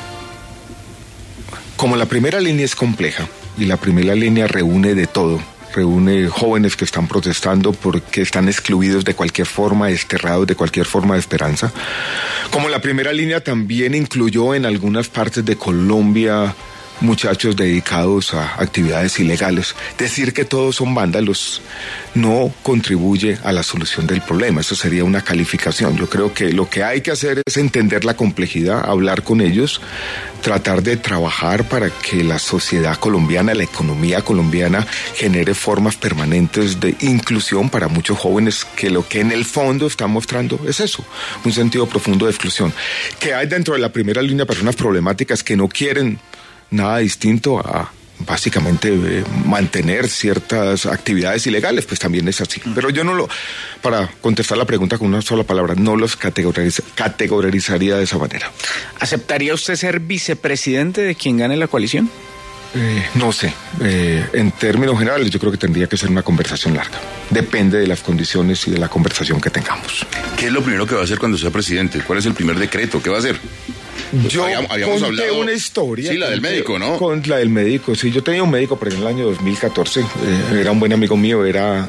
Como la primera línea es compleja y la primera línea reúne de todo, reúne jóvenes que están protestando porque están excluidos de cualquier forma, desterrados de cualquier forma de esperanza. Como la primera línea también incluyó en algunas partes de Colombia muchachos dedicados a actividades ilegales. Decir que todos son vándalos no contribuye a la solución del problema, eso sería una calificación. Yo creo que lo que hay que hacer es entender la complejidad, hablar con ellos, tratar de trabajar para que la sociedad colombiana, la economía colombiana genere formas permanentes de inclusión para muchos jóvenes, que lo que en el fondo están mostrando es eso, un sentido profundo de exclusión. Que hay dentro de la primera línea personas problemáticas que no quieren nada distinto a básicamente mantener ciertas actividades ilegales, pues también es así. Pero yo para contestar la pregunta con una sola palabra, no los categorizaría de esa manera. ¿Aceptaría usted ser vicepresidente de quien gane la coalición? No sé. En términos generales, yo creo que tendría que ser una conversación larga. Depende de las condiciones y de la conversación que tengamos. ¿Qué es lo primero que va a hacer cuando sea presidente? ¿Cuál es el primer decreto? ¿Qué va a hacer? Yo habíamos conté hablado una historia. Sí, la del médico, ¿no? Con la del médico, sí. Yo tenía un médico, pero en el año 2014. Era un buen amigo mío, era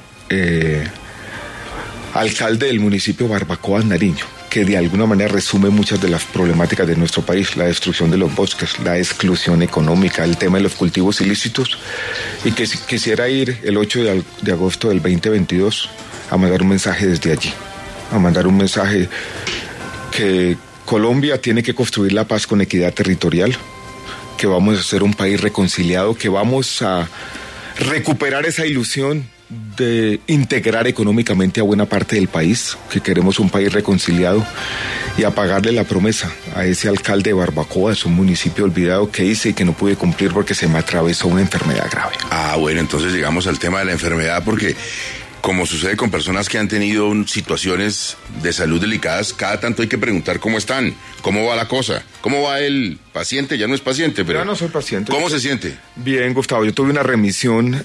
alcalde del municipio Barbacoa, Nariño, que de alguna manera resume muchas de las problemáticas de nuestro país: la destrucción de los bosques, la exclusión económica, el tema de los cultivos ilícitos, y que quisiera ir el 8 de agosto del 2022 a mandar un mensaje desde allí, a mandar un mensaje que Colombia tiene que construir la paz con equidad territorial, que vamos a ser un país reconciliado, que vamos a recuperar esa ilusión de integrar económicamente a buena parte del país, que queremos un país reconciliado, y a pagarle la promesa a ese alcalde de Barbacoa, es un municipio olvidado, que hice y que no pude cumplir porque se me atravesó una enfermedad grave. Ah, bueno, entonces llegamos al tema de la enfermedad, porque como sucede con personas que han tenido situaciones de salud delicadas, cada tanto hay que preguntar cómo están, cómo va la cosa, cómo va el paciente. Ya no es paciente, pero ya no soy paciente. ¿Cómo se siente? Bien, Gustavo, yo tuve una remisión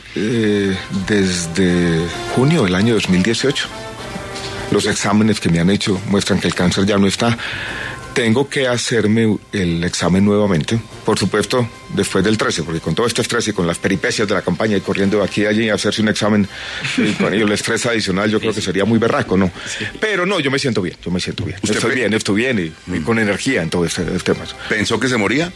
desde junio del año 2018. Los exámenes que me han hecho muestran que el cáncer ya no está. Tengo que hacerme el examen nuevamente, por supuesto, después del 13, porque con todo este estrés y con las peripecias de la campaña y corriendo de aquí a allí y hacerse un examen y con el estrés adicional, yo creo que sería muy berraco, ¿no? Sí. Pero no, yo me siento bien. Estoy bien y con energía en todo este tema. ¿Pensó que se moría?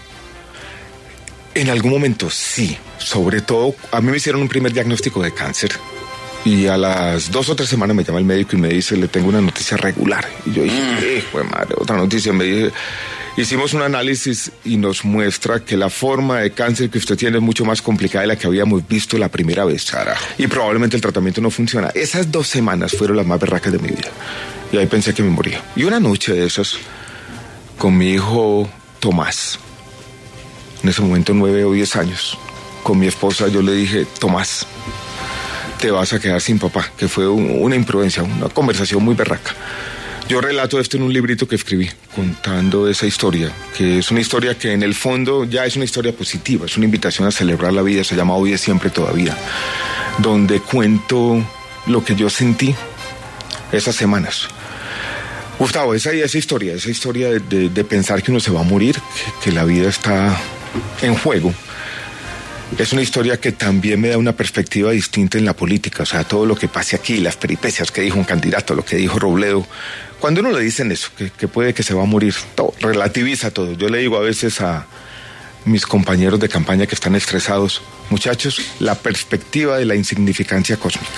En algún momento sí, sobre todo, a mí me hicieron un primer diagnóstico de cáncer. Y a las 2 o 3 semanas me llama el médico y me dice: le tengo una noticia regular. Y yo dije, hijo de madre, otra noticia. Me dice, hicimos un análisis y nos muestra que la forma de cáncer que usted tiene es mucho más complicada de la que habíamos visto la primera vez. Carajo. Y probablemente el tratamiento no funciona. Esas 2 semanas fueron las más berracas de mi vida. Y ahí pensé que me moría. Y una noche de esas, con mi hijo Tomás, en ese momento 9 o 10 años, con mi esposa, yo le dije: Tomás, te vas a quedar sin papá, que fue una imprudencia, una conversación muy berraca. Yo relato esto en un librito que escribí, contando esa historia, que es una historia que en el fondo ya es una historia positiva, es una invitación a celebrar la vida, se llama Hoy es siempre todavía, donde cuento lo que yo sentí esas semanas. Gustavo, esa historia de pensar que uno se va a morir, que la vida está en juego, es una historia que también me da una perspectiva distinta en la política. O sea, todo lo que pase aquí, las peripecias que dijo un candidato, lo que dijo Robledo. Cuando uno le dicen eso, que puede que se va a morir, todo, relativiza todo. Yo le digo a veces a mis compañeros de campaña que están estresados: muchachos, la perspectiva de la insignificancia cósmica.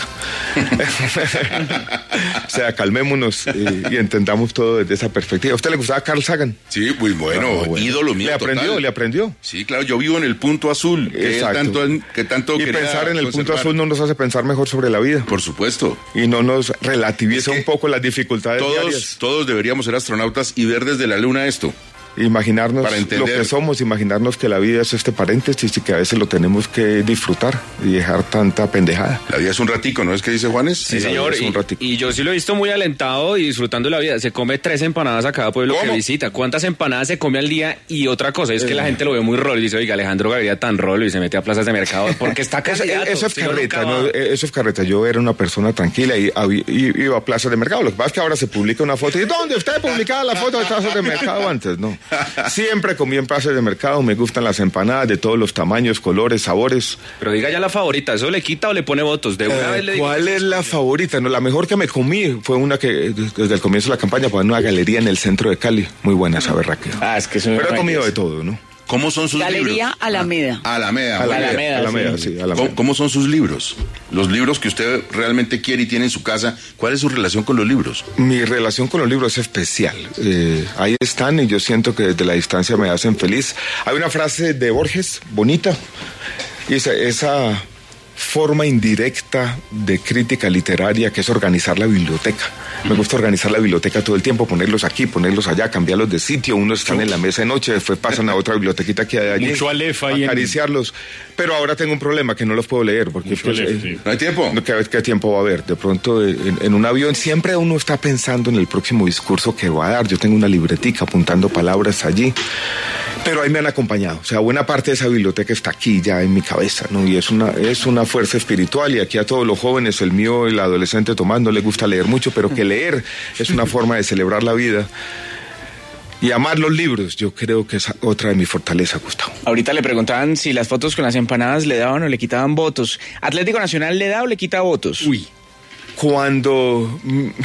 O sea, calmémonos y entendamos todo desde esa perspectiva. ¿A usted le gustaba Carl Sagan? Sí, muy bueno, ídolo mío. ¿Le aprendió? Sí, claro, yo vivo en el punto azul. Que tanto y pensar en el punto azul no nos hace pensar mejor sobre la vida. Por supuesto. Y no nos relativiza un poco las dificultades diarias. Todos deberíamos ser astronautas y ver desde la luna esto. Imaginarnos lo que somos, imaginarnos que la vida es este paréntesis y que a veces lo tenemos que disfrutar y dejar tanta pendejada. La vida es un ratico, ¿no es que dice Juanes? Sí, señor, y yo sí lo he visto muy alentado y disfrutando la vida. Se come 3 empanadas a cada pueblo que visita. ¿Cuántas empanadas se come al día? Y otra cosa es que la gente lo ve muy rolo y dice: oiga, Alejandro Gaviria tan rolo, y se mete a plazas de mercado porque está candidato. Eso es carreta, ¿no? Eso es carreta. Yo era una persona tranquila y iba a plazas de mercado. Lo que pasa es que ahora se publica una foto y ¿dónde usted publicaba la foto de plazas de mercado antes? No. Siempre comí en plazas de mercado, me gustan las empanadas de todos los tamaños, colores, sabores. Pero diga ya la favorita, ¿eso le quita o le pone votos? De una vez le digo. ¿Cuál es la favorita? No, la mejor que me comí fue una que desde el comienzo de la campaña fue en una galería en el centro de Cali. Muy buena esa berraca. Es que eso me Pero he parece. comido de todo, ¿no? ¿Cómo son sus Galería libros? Alameda. Alameda. Alameda, sí, Alameda. ¿Cómo son sus libros? Los libros que usted realmente quiere y tiene en su casa. ¿Cuál es su relación con los libros? Mi relación con los libros es especial. Ahí están y yo siento que desde la distancia me hacen feliz. Hay una frase de Borges, bonita, y esa forma indirecta de crítica literaria que es organizar la biblioteca. Me gusta organizar la biblioteca todo el tiempo, ponerlos aquí, ponerlos allá, cambiarlos de sitio. Unos están en la mesa de noche, después pasan a otra bibliotequita que hay allí. Mucho Aleph ahí acariciarlos. Pero ahora tengo un problema que no los puedo leer porque Mucho Aleph, sí. ¿No hay tiempo? ¿Qué tiempo va a haber? De pronto en un avión siempre uno está pensando en el próximo discurso que va a dar. Yo tengo una libretica apuntando palabras allí. Pero ahí me han acompañado. O sea, buena parte de esa biblioteca está aquí ya en mi cabeza, ¿no? Y es una fuerza espiritual. Y aquí a todos los jóvenes, el mío, el adolescente Tomás, no le gusta leer mucho, pero que leer es una forma de celebrar la vida. Y amar los libros, yo creo que es otra de mis fortalezas, Gustavo. Ahorita le preguntaban si las fotos con las empanadas le daban o le quitaban votos. ¿Atlético Nacional le da o le quita votos? Uy. Cuando...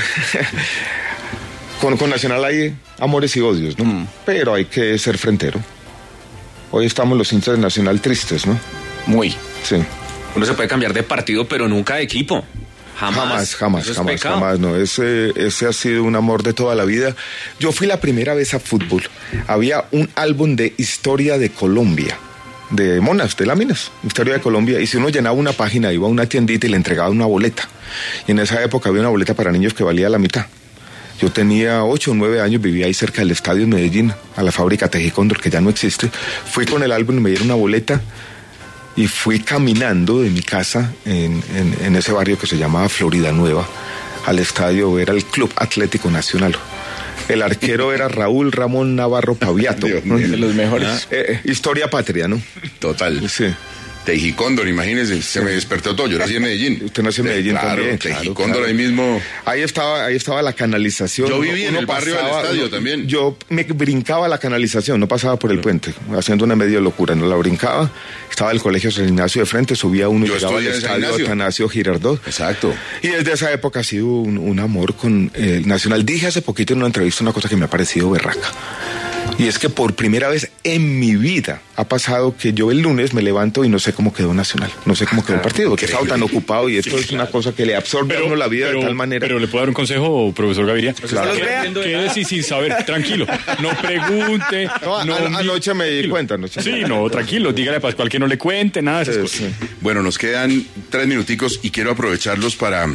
Con Nacional hay amores y odios, ¿no? Pero hay que ser frentero. Hoy estamos los hinchas de Nacional tristes, ¿no? Muy. Sí. Uno se puede cambiar de partido, pero nunca de equipo. Jamás, no. Ese ha sido un amor de toda la vida. Yo fui la primera vez a fútbol. Había un álbum de historia de Colombia, de monas, de láminas, historia de Colombia. Y si uno llenaba una página, iba a una tiendita y le entregaba una boleta. Y en esa época había una boleta para niños que valía la mitad. Yo tenía 8 o 9 años, vivía ahí cerca del estadio en Medellín, a la fábrica Tejicóndor, que ya no existe. Fui con el álbum y me dieron una boleta y fui caminando de mi casa en ese barrio que se llamaba Florida Nueva al estadio, era el Club Atlético Nacional. El arquero era Raúl Ramón Navarro Paviato, ¿no? De los mejores. Historia patria, ¿no? Total. Sí. Tejicóndor, imagínese, se me despertó todo. Yo nací en Medellín. Usted nació en Medellín también. Tejicóndor, ahí mismo. Ahí estaba la canalización. Yo viví en el barrio del estadio también. Yo me brincaba la canalización, no pasaba por el puente, haciendo una media locura, no la brincaba. Estaba el colegio San Ignacio de frente, subía uno y llegaba al estadio Atanasio Girardot. Exacto. Y desde esa época ha sido un amor con el Nacional. Dije hace poquito en una entrevista una cosa que me ha parecido berraca. Y es que por primera vez en mi vida ha pasado que yo el lunes me levanto y no sé cómo quedó Nacional, no sé cómo quedó el partido, porque he estado tan ocupado y esto es una cosa que le absorbe a uno la vida de tal manera. Pero le puedo dar un consejo, profesor Gaviria. Claro. Quédese sin saber, tranquilo. No pregunte. Anoche me di cuenta. Sí, no, tranquilo. Dígale a Pascual que no le cuente nada de esas cosas. Sí. Bueno, nos quedan 3 minuticos y quiero aprovecharlos para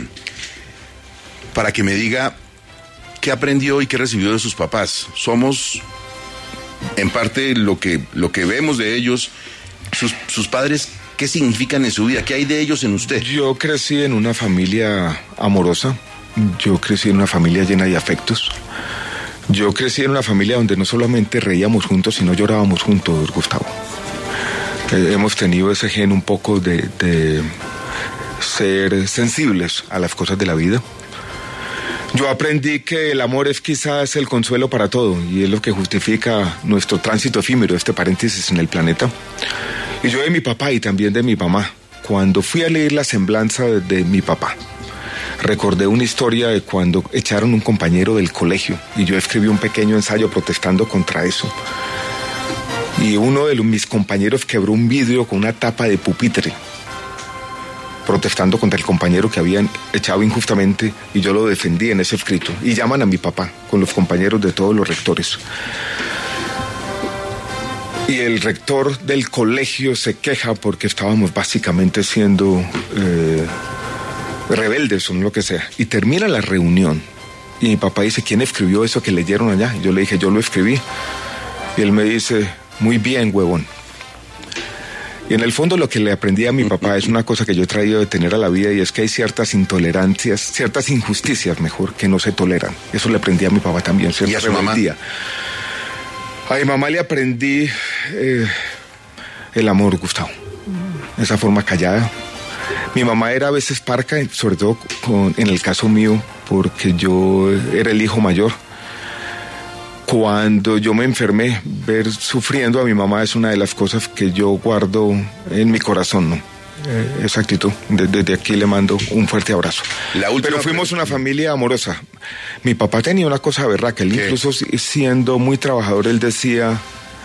que me diga qué aprendió y qué recibió de sus papás. Somos en parte lo que vemos de ellos. Sus padres, ¿qué significan en su vida? ¿Qué hay de ellos en usted? Yo crecí en una familia amorosa, yo crecí en una familia llena de afectos, yo crecí en una familia donde no solamente reíamos juntos, sino llorábamos juntos, Gustavo. Hemos tenido ese gen un poco de ser sensibles a las cosas de la vida. Yo aprendí que el amor es quizás el consuelo para todo y es lo que justifica nuestro tránsito efímero, este paréntesis en el planeta. Y yo de mi papá y también de mi mamá, cuando fui a leer la semblanza de mi papá, recordé una historia de cuando echaron un compañero del colegio y yo escribí un pequeño ensayo protestando contra eso. Y uno de mis compañeros quebró un vidrio con una tapa de pupitre, protestando contra el compañero que habían echado injustamente, y yo lo defendí en ese escrito. Y llaman a mi papá con los compañeros de todos los rectores. Y el rector del colegio se queja porque estábamos básicamente siendo rebeldes o lo que sea. Y termina la reunión y mi papá dice, ¿quién escribió eso que leyeron allá? Y yo le dije, yo lo escribí. Y él me dice, muy bien, huevón. Y en el fondo lo que le aprendí a mi papá es una cosa que yo he traído de tener a la vida, y es que hay ciertas intolerancias, ciertas injusticias, mejor, que no se toleran. Eso le aprendí a mi papá también, cierta ¿Y a su rebeldía. A mi mamá le aprendí el amor, Gustavo. Esa forma callada. Mi mamá era a veces parca, sobre todo en el caso mío, porque yo era el hijo mayor. Cuando yo me enfermé, ver sufriendo a mi mamá es una de las cosas que yo guardo en mi corazón, ¿no? Esa actitud. Desde aquí le mando un fuerte abrazo. Pero fuimos una familia amorosa. Mi papá tenía una cosa berraca, él incluso siendo muy trabajador, él decía,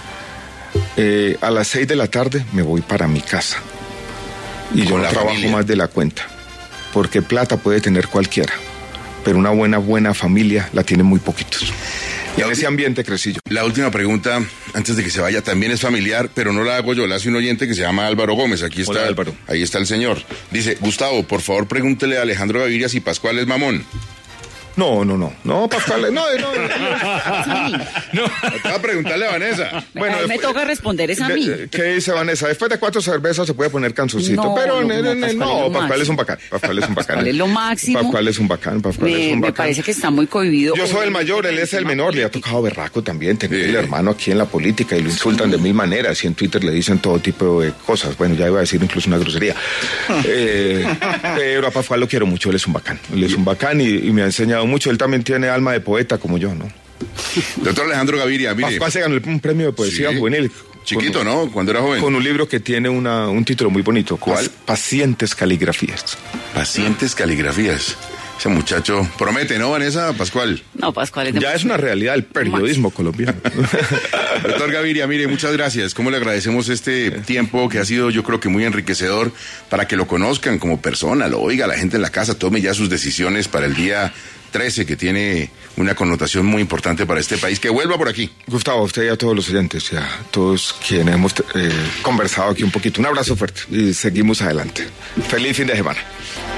a las 6 de la tarde me voy para mi casa. Y yo no trabajo más de la cuenta. Porque plata puede tener cualquiera, pero una buena familia la tienen muy poquitos. Y en ese ambiente crecí yo. La última pregunta, antes de que se vaya, también es familiar, pero no la hago yo, la hace un oyente que se llama Álvaro Gómez. Aquí está. Hola, Álvaro. Ahí está el señor. Dice, Gustavo, por favor pregúntele a Alejandro Gaviria si Pascual es mamón. No, Pascual, no. Te va a preguntarle a Vanessa. Bueno, me toca responder es a mí. ¿Qué dice Vanessa? Después de 4 cervezas se puede poner canzoncito, pero Pascual es un bacán. Pascual es lo máximo. Pascual es un bacán. Me parece que está muy cohibido. Yo soy el mayor, él es el menor, le ha tocado berraco también, tener el hermano aquí en la política y lo insultan de mil maneras y en Twitter le dicen todo tipo de cosas. Bueno, ya iba a decir incluso una grosería. Pero a Pascual lo quiero mucho, él es un bacán y me ha enseñado mucho, él también tiene alma de poeta como yo, ¿no? Doctor Alejandro Gaviria, mire. Pascual se ganó un premio de poesía juvenil. Chiquito, ¿no? Cuando era joven. Con un libro que tiene un título muy bonito. ¿Cuál? Pacientes caligrafías. Pacientes caligrafías. Ese muchacho promete, ¿no, Vanessa? Pascual. No, Pascual ya es una realidad el periodismo colombiano. Doctor Gaviria, mire, muchas gracias. ¿Cómo le agradecemos este tiempo que ha sido, yo creo que muy enriquecedor para que lo conozcan como persona, lo oiga la gente en la casa, tome ya sus decisiones para el día 13, que tiene una connotación muy importante para este país. Que vuelva por aquí. Gustavo, a usted y a todos los oyentes, y a todos quienes hemos conversado aquí un poquito. Un abrazo fuerte y seguimos adelante. Feliz fin de semana.